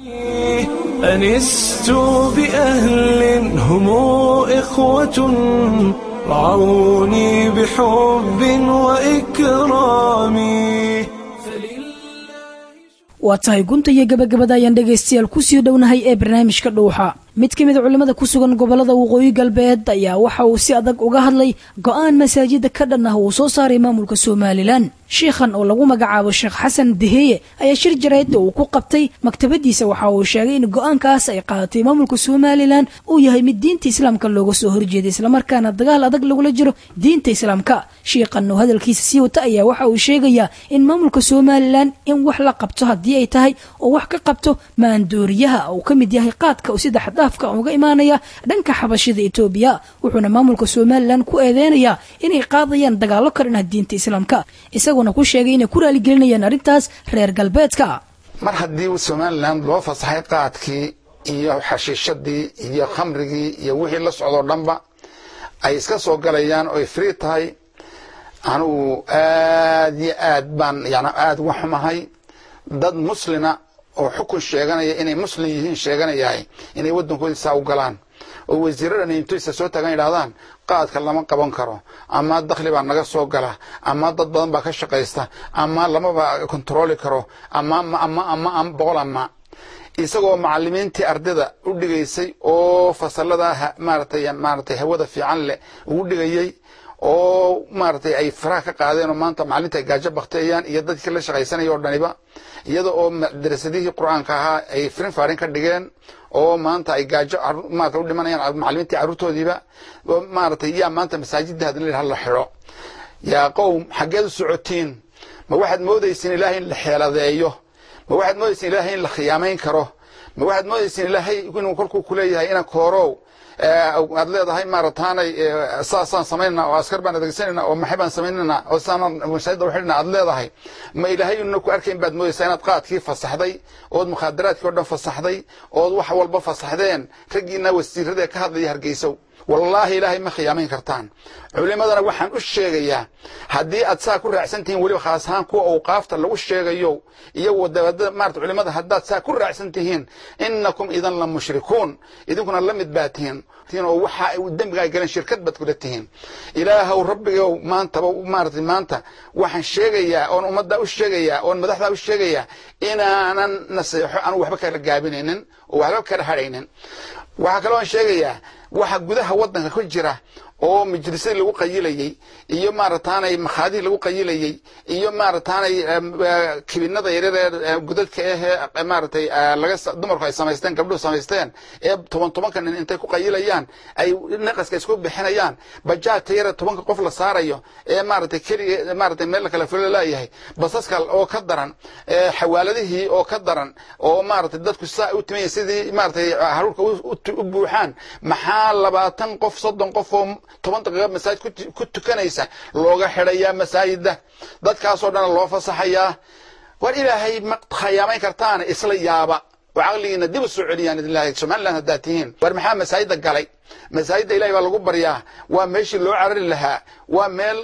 أنست بأهل هم إخوة رعوني بحب وإكرام waa tahay gunta iyo gabagabada ayaan dhegaystayaal ku sii dhownahay ee barnaamijka dhuuxa mid ka mid ah culimada ku sugan gobolada waqooyi galbeed ayaa waxa uu si adag uga hadlay go'aan masaajida ka dhan ah uu soo saaray maamulka Soomaaliland sheekhan oo lagu magacaabo Sheekh Xasan Deheye ayaa shir jarayd uu ku qabtay maktabadiisa waxa uu sheegay in go'aankaas ay qaadatay maamulka Soomaaliland uu yahay mid diinta islaamka looga soo horjeeday isla markaana dagaal adag lagula jiro diinta islaamka sheekhan oo hadalkiisa sii wata ayaa waxa uu sheegayaa in maamulka Soomaaliland in wax la qabto hadii ay tahay oo wax ka qabto maandooriyaha oo kamid yahay qaadka oo sida xadaafka uga imaanaya dhanka xabashida Itoobiya wuxuuna maamulka Soomaaliland ku eedeynaya inay qaadayaan dagaalo ka dhan ah diinta islaamka isaguna ku sheegay inay ku raali gelinayaan arintaas reer galbeedka mar hadii Soomaaliland loo fasaxay qaadkii iyo xashiishadii iyo khamrigii iyo wixii la socdo dhanba ay iska soo galayaan oo free tahay anu aad iyo aad baan yana aad waxmahay dad muslina oo xukun sheeganaya inay muslim yihiin sheeganayay inay wadankooda saa u galaan oo wasiirada intuu soo tagan yiraahdaan qaadka lama qaban karo ama dakhli baa naga soo gala ama dad badan baa ka shaqeysta ama lama ba control karo ama ama ama ama boqol ama isagoo macallimiintii ardayda u dhigaysay oo fasalada maartay maartay hawada fiican leh u dhigayay oo maartay ay faraha ka qaadeen oo maanta macallinta gaajo baqteeyaan iyo dadkii la shaqaysanay oo dhaniba iyada oo madrasadihii quraanka ahaa ay frin faarin ka dhigeen oo maanta ay gaajo maanta u dhimanayaan macallimiintii caruurtoodiiba maartay yaa maanta masaajidda hadin la xiro yaa qowm xageed u socotiin ma waxaad moodaysin ilaahay in la xeeladeeyo ma waxaad moodaysin ilaahay in la khiyaameyn karo ma waxaad moodaysin ilaahay inuu kolkuu ku leeyahay ina koorow aad leedahay maarataanay saasaan samaynaa oo askar baan adeegsanayna oo maxay baan samaynaa oo saanan masaajidda u xidhnaa aad leedahay ma ilaahay inuu ku arkayn baad moodaysaa inaad qaadkii fasaxday ood mukhaadaraadkii oo dhan fasaxday ood wax walba fasaxdeen raggiina wasiirada ka hadlaya Hargeysa والله إلهي ما خيامين كرتان علماء waxaan u sheegayaa hadii aad saa ku raacsantiin wali khaasan ku awqaafta lagu sheegayo iyo wadada maarta culimada hadaad saa ku raacsantiin innakum idan la mushrikuun idinkuna la mid baatiin tiino waxa ay dambiga ay galeen shirkad bad ku leeyihiin ilaahu rabbigow maanta maarta maanta waxaan sheegayaa oo ummadda u sheegayaa oo madaxda u sheegayaa inaanan nasiixo aan waxba kala gaabinaynin oo waxba kala haraynin waxa kale oo sheegayaa waxa gudaha wadanka ku jira oo majlisadii lagu qayilayay iyo maarataanay makhaadii lagu qayilayay iyo maarataanay kibinada yaryar ee gudadka ahee maaratay laga dumarku ay samaysteen gabdhuhu samaysteen ee toban tobanka nin intay ku qayilayaan ay naqaska isku bixinayaan bajaajta yara tobanka qof la saarayo ee maaratay keliya maaratay meel kala fulo leeyahay basaska oo ka daran xawaaladihii oo ka daran oo maaratay dadku saa u timay sidii maaratay haruurka u buuxaan maxaa labaatan qof soddon qof oo toban daqiiqo masaajid ku tukanaysa looga xidhayaa masaajida dadkaasoo dhan loo fasaxayaa war ilaahay ma khayaamayn kartaan isla yaaba oo caqligiina dib u soo celiyaan ilaahay Soomaaliland haddaad tihiin war maxaa masaajida galay masaajida ilaahay baa lagu baryaa waa meeshii loo carari lahaa waa meel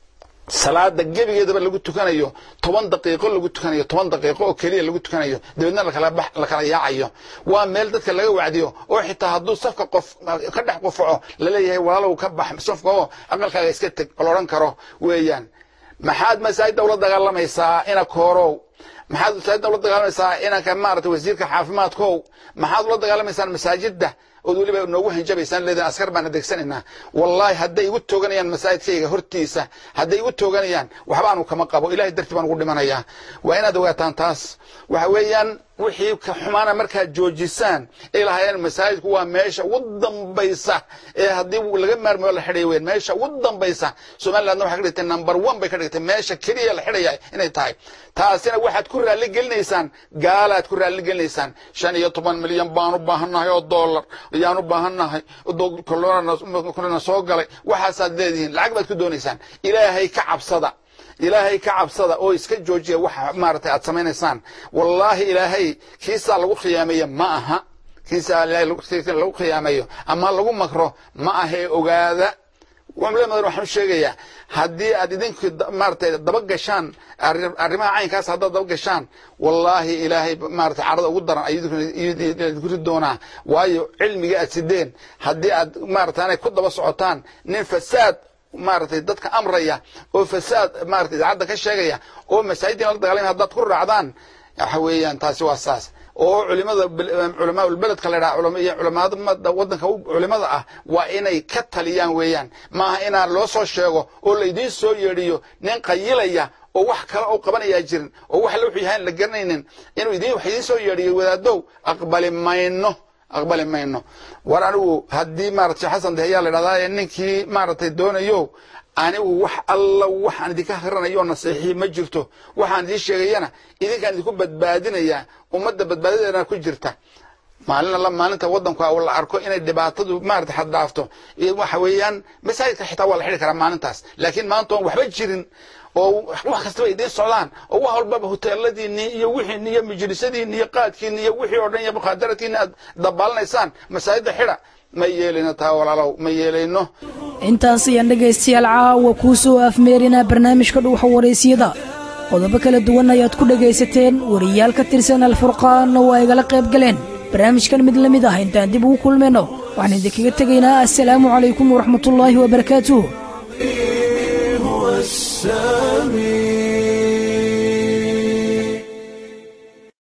salaada gebigeedaba lagu tukanayo toban daqiiqo lagu tukanayo toban daqiiqo oo kaliya lagu tukanayo dibadna la kala bax la kala yaacayo waa meel dadka laga wacdiyo oo xitaa hadduu safka qof ka dhex qufaco la leeyahay walaalow ka bax safka oo aqalkaaga iska tag oo la oran karo weeyaan maxaad masaajida ula dagaalamaysaa ina koorow maxaad masaajida ula dagaalamaysaa ina ka maartay wasiirka caafimaadkow maxaad ula dagaalamaysaa masaajida oo waliba noogu hanjabaysan leedahay askar baan adeegsanayna wallahi hadday igu tooganayaan masaajidkayga hortiisa hadday igu tooganayaan waxbaanu kama qabo ilaahay dartii baan ugu dhimanayaa waa inaad ogaataan taas waxa weeyaan wixii ka xumaana markaa joojisaan ilaahayeen masaajidku waa meesha ugu dambaysa ee haddii laga maarmayo la xidhay weyn meesha ugu dambaysa Soomaaliland waxa ka dhigtay number one bay ka dhigtay meesha kaliya la xidhay inay tahay taasina waxaad ku raali gelinaysaan gaalaad ku raali gelinaysaan shan iyo toban milyan baan u baahanahay oo dollar ayaan u baahanahay oo korona soo galay waxaasaad leedihiin lacag baad ku doonaysaan ilaahay ka cabsada ilaahay ka cabsada oo iska joojiya waxa maartay aad sameeynaysan wallahi ilaahay kiisa lagu khiyaameeyo ma aha kiisa ilaahay lagu khiyaameeyo ama lagu makro ma aha ogaada wamleeyahay waxaan sheegayaa haddii aad idinku maartay daba gashaan arrimaha caynkaas haddaad daba gashaan wallahi ilaahay maartay carada ugu daran ayuu ku doonaa waayo cilmiga aad sideen haddii aad maartay ku daba socotaan nin fasaad maartay dadka amraya oo fasaad maartay dadka ka sheegaya oo masaajidina la dagaalamay haddaad ku raacdaan waxa weeyaan taasi waa saas oo culimada culimada beledka la yiraahdo culimada wadanka culimada ah waa inay ka taliyaan weeyaan ma aha inaan loo soo sheego oo la idin soo yeedhiyo nin qayilaya oo wax kale oo qabanaya jirin oo wax la wixii aan la garanaynin inuu idin wax idin soo yeedhiyo wadaadow aqbali mayno aqbali mayno war anigu haddii maartay xasan dahiya la yiraahdaa ninkii maartay doonayo anigu wax alla waxaan idinka akrinayo nasiixi ma jirto waxaan idin sheegayana idinkaan idinku badbaadinaya ummadda badbaadadeena ku jirta maalin la maalinta wadanku oo la arko inay dhibaatadu maartay xad dhaafto waxa weeyaan masaajidka xitaa waa la xiri karaa maalintaas laakiin maanta waxba jirin oo wax kasta ay idin socdaan oo wax walba hoteeladiina iyo wixii iyo majlisadiina iyo qaadkiina iyo wixii oo dhan iyo muqadaratiina dabaalnaysaan masaajidda xira ma yeelina taa walaalow ma yeelayno intaas ayaan dhegaystayaal caawa kuu soo afmeerinaa barnaamijka dhuuxa wareysiyada qodobo kala duwan ayaad ku dhagaysateen wariyaal ka tirsan alfurqaan oo ay igala qayb galeen barnaamijkan mid la mid ah intaan dib ugu kulmayno waxaan idinkaga tegaynaa assalaamu calaykum waraxmatullaahi wabarakaatuh.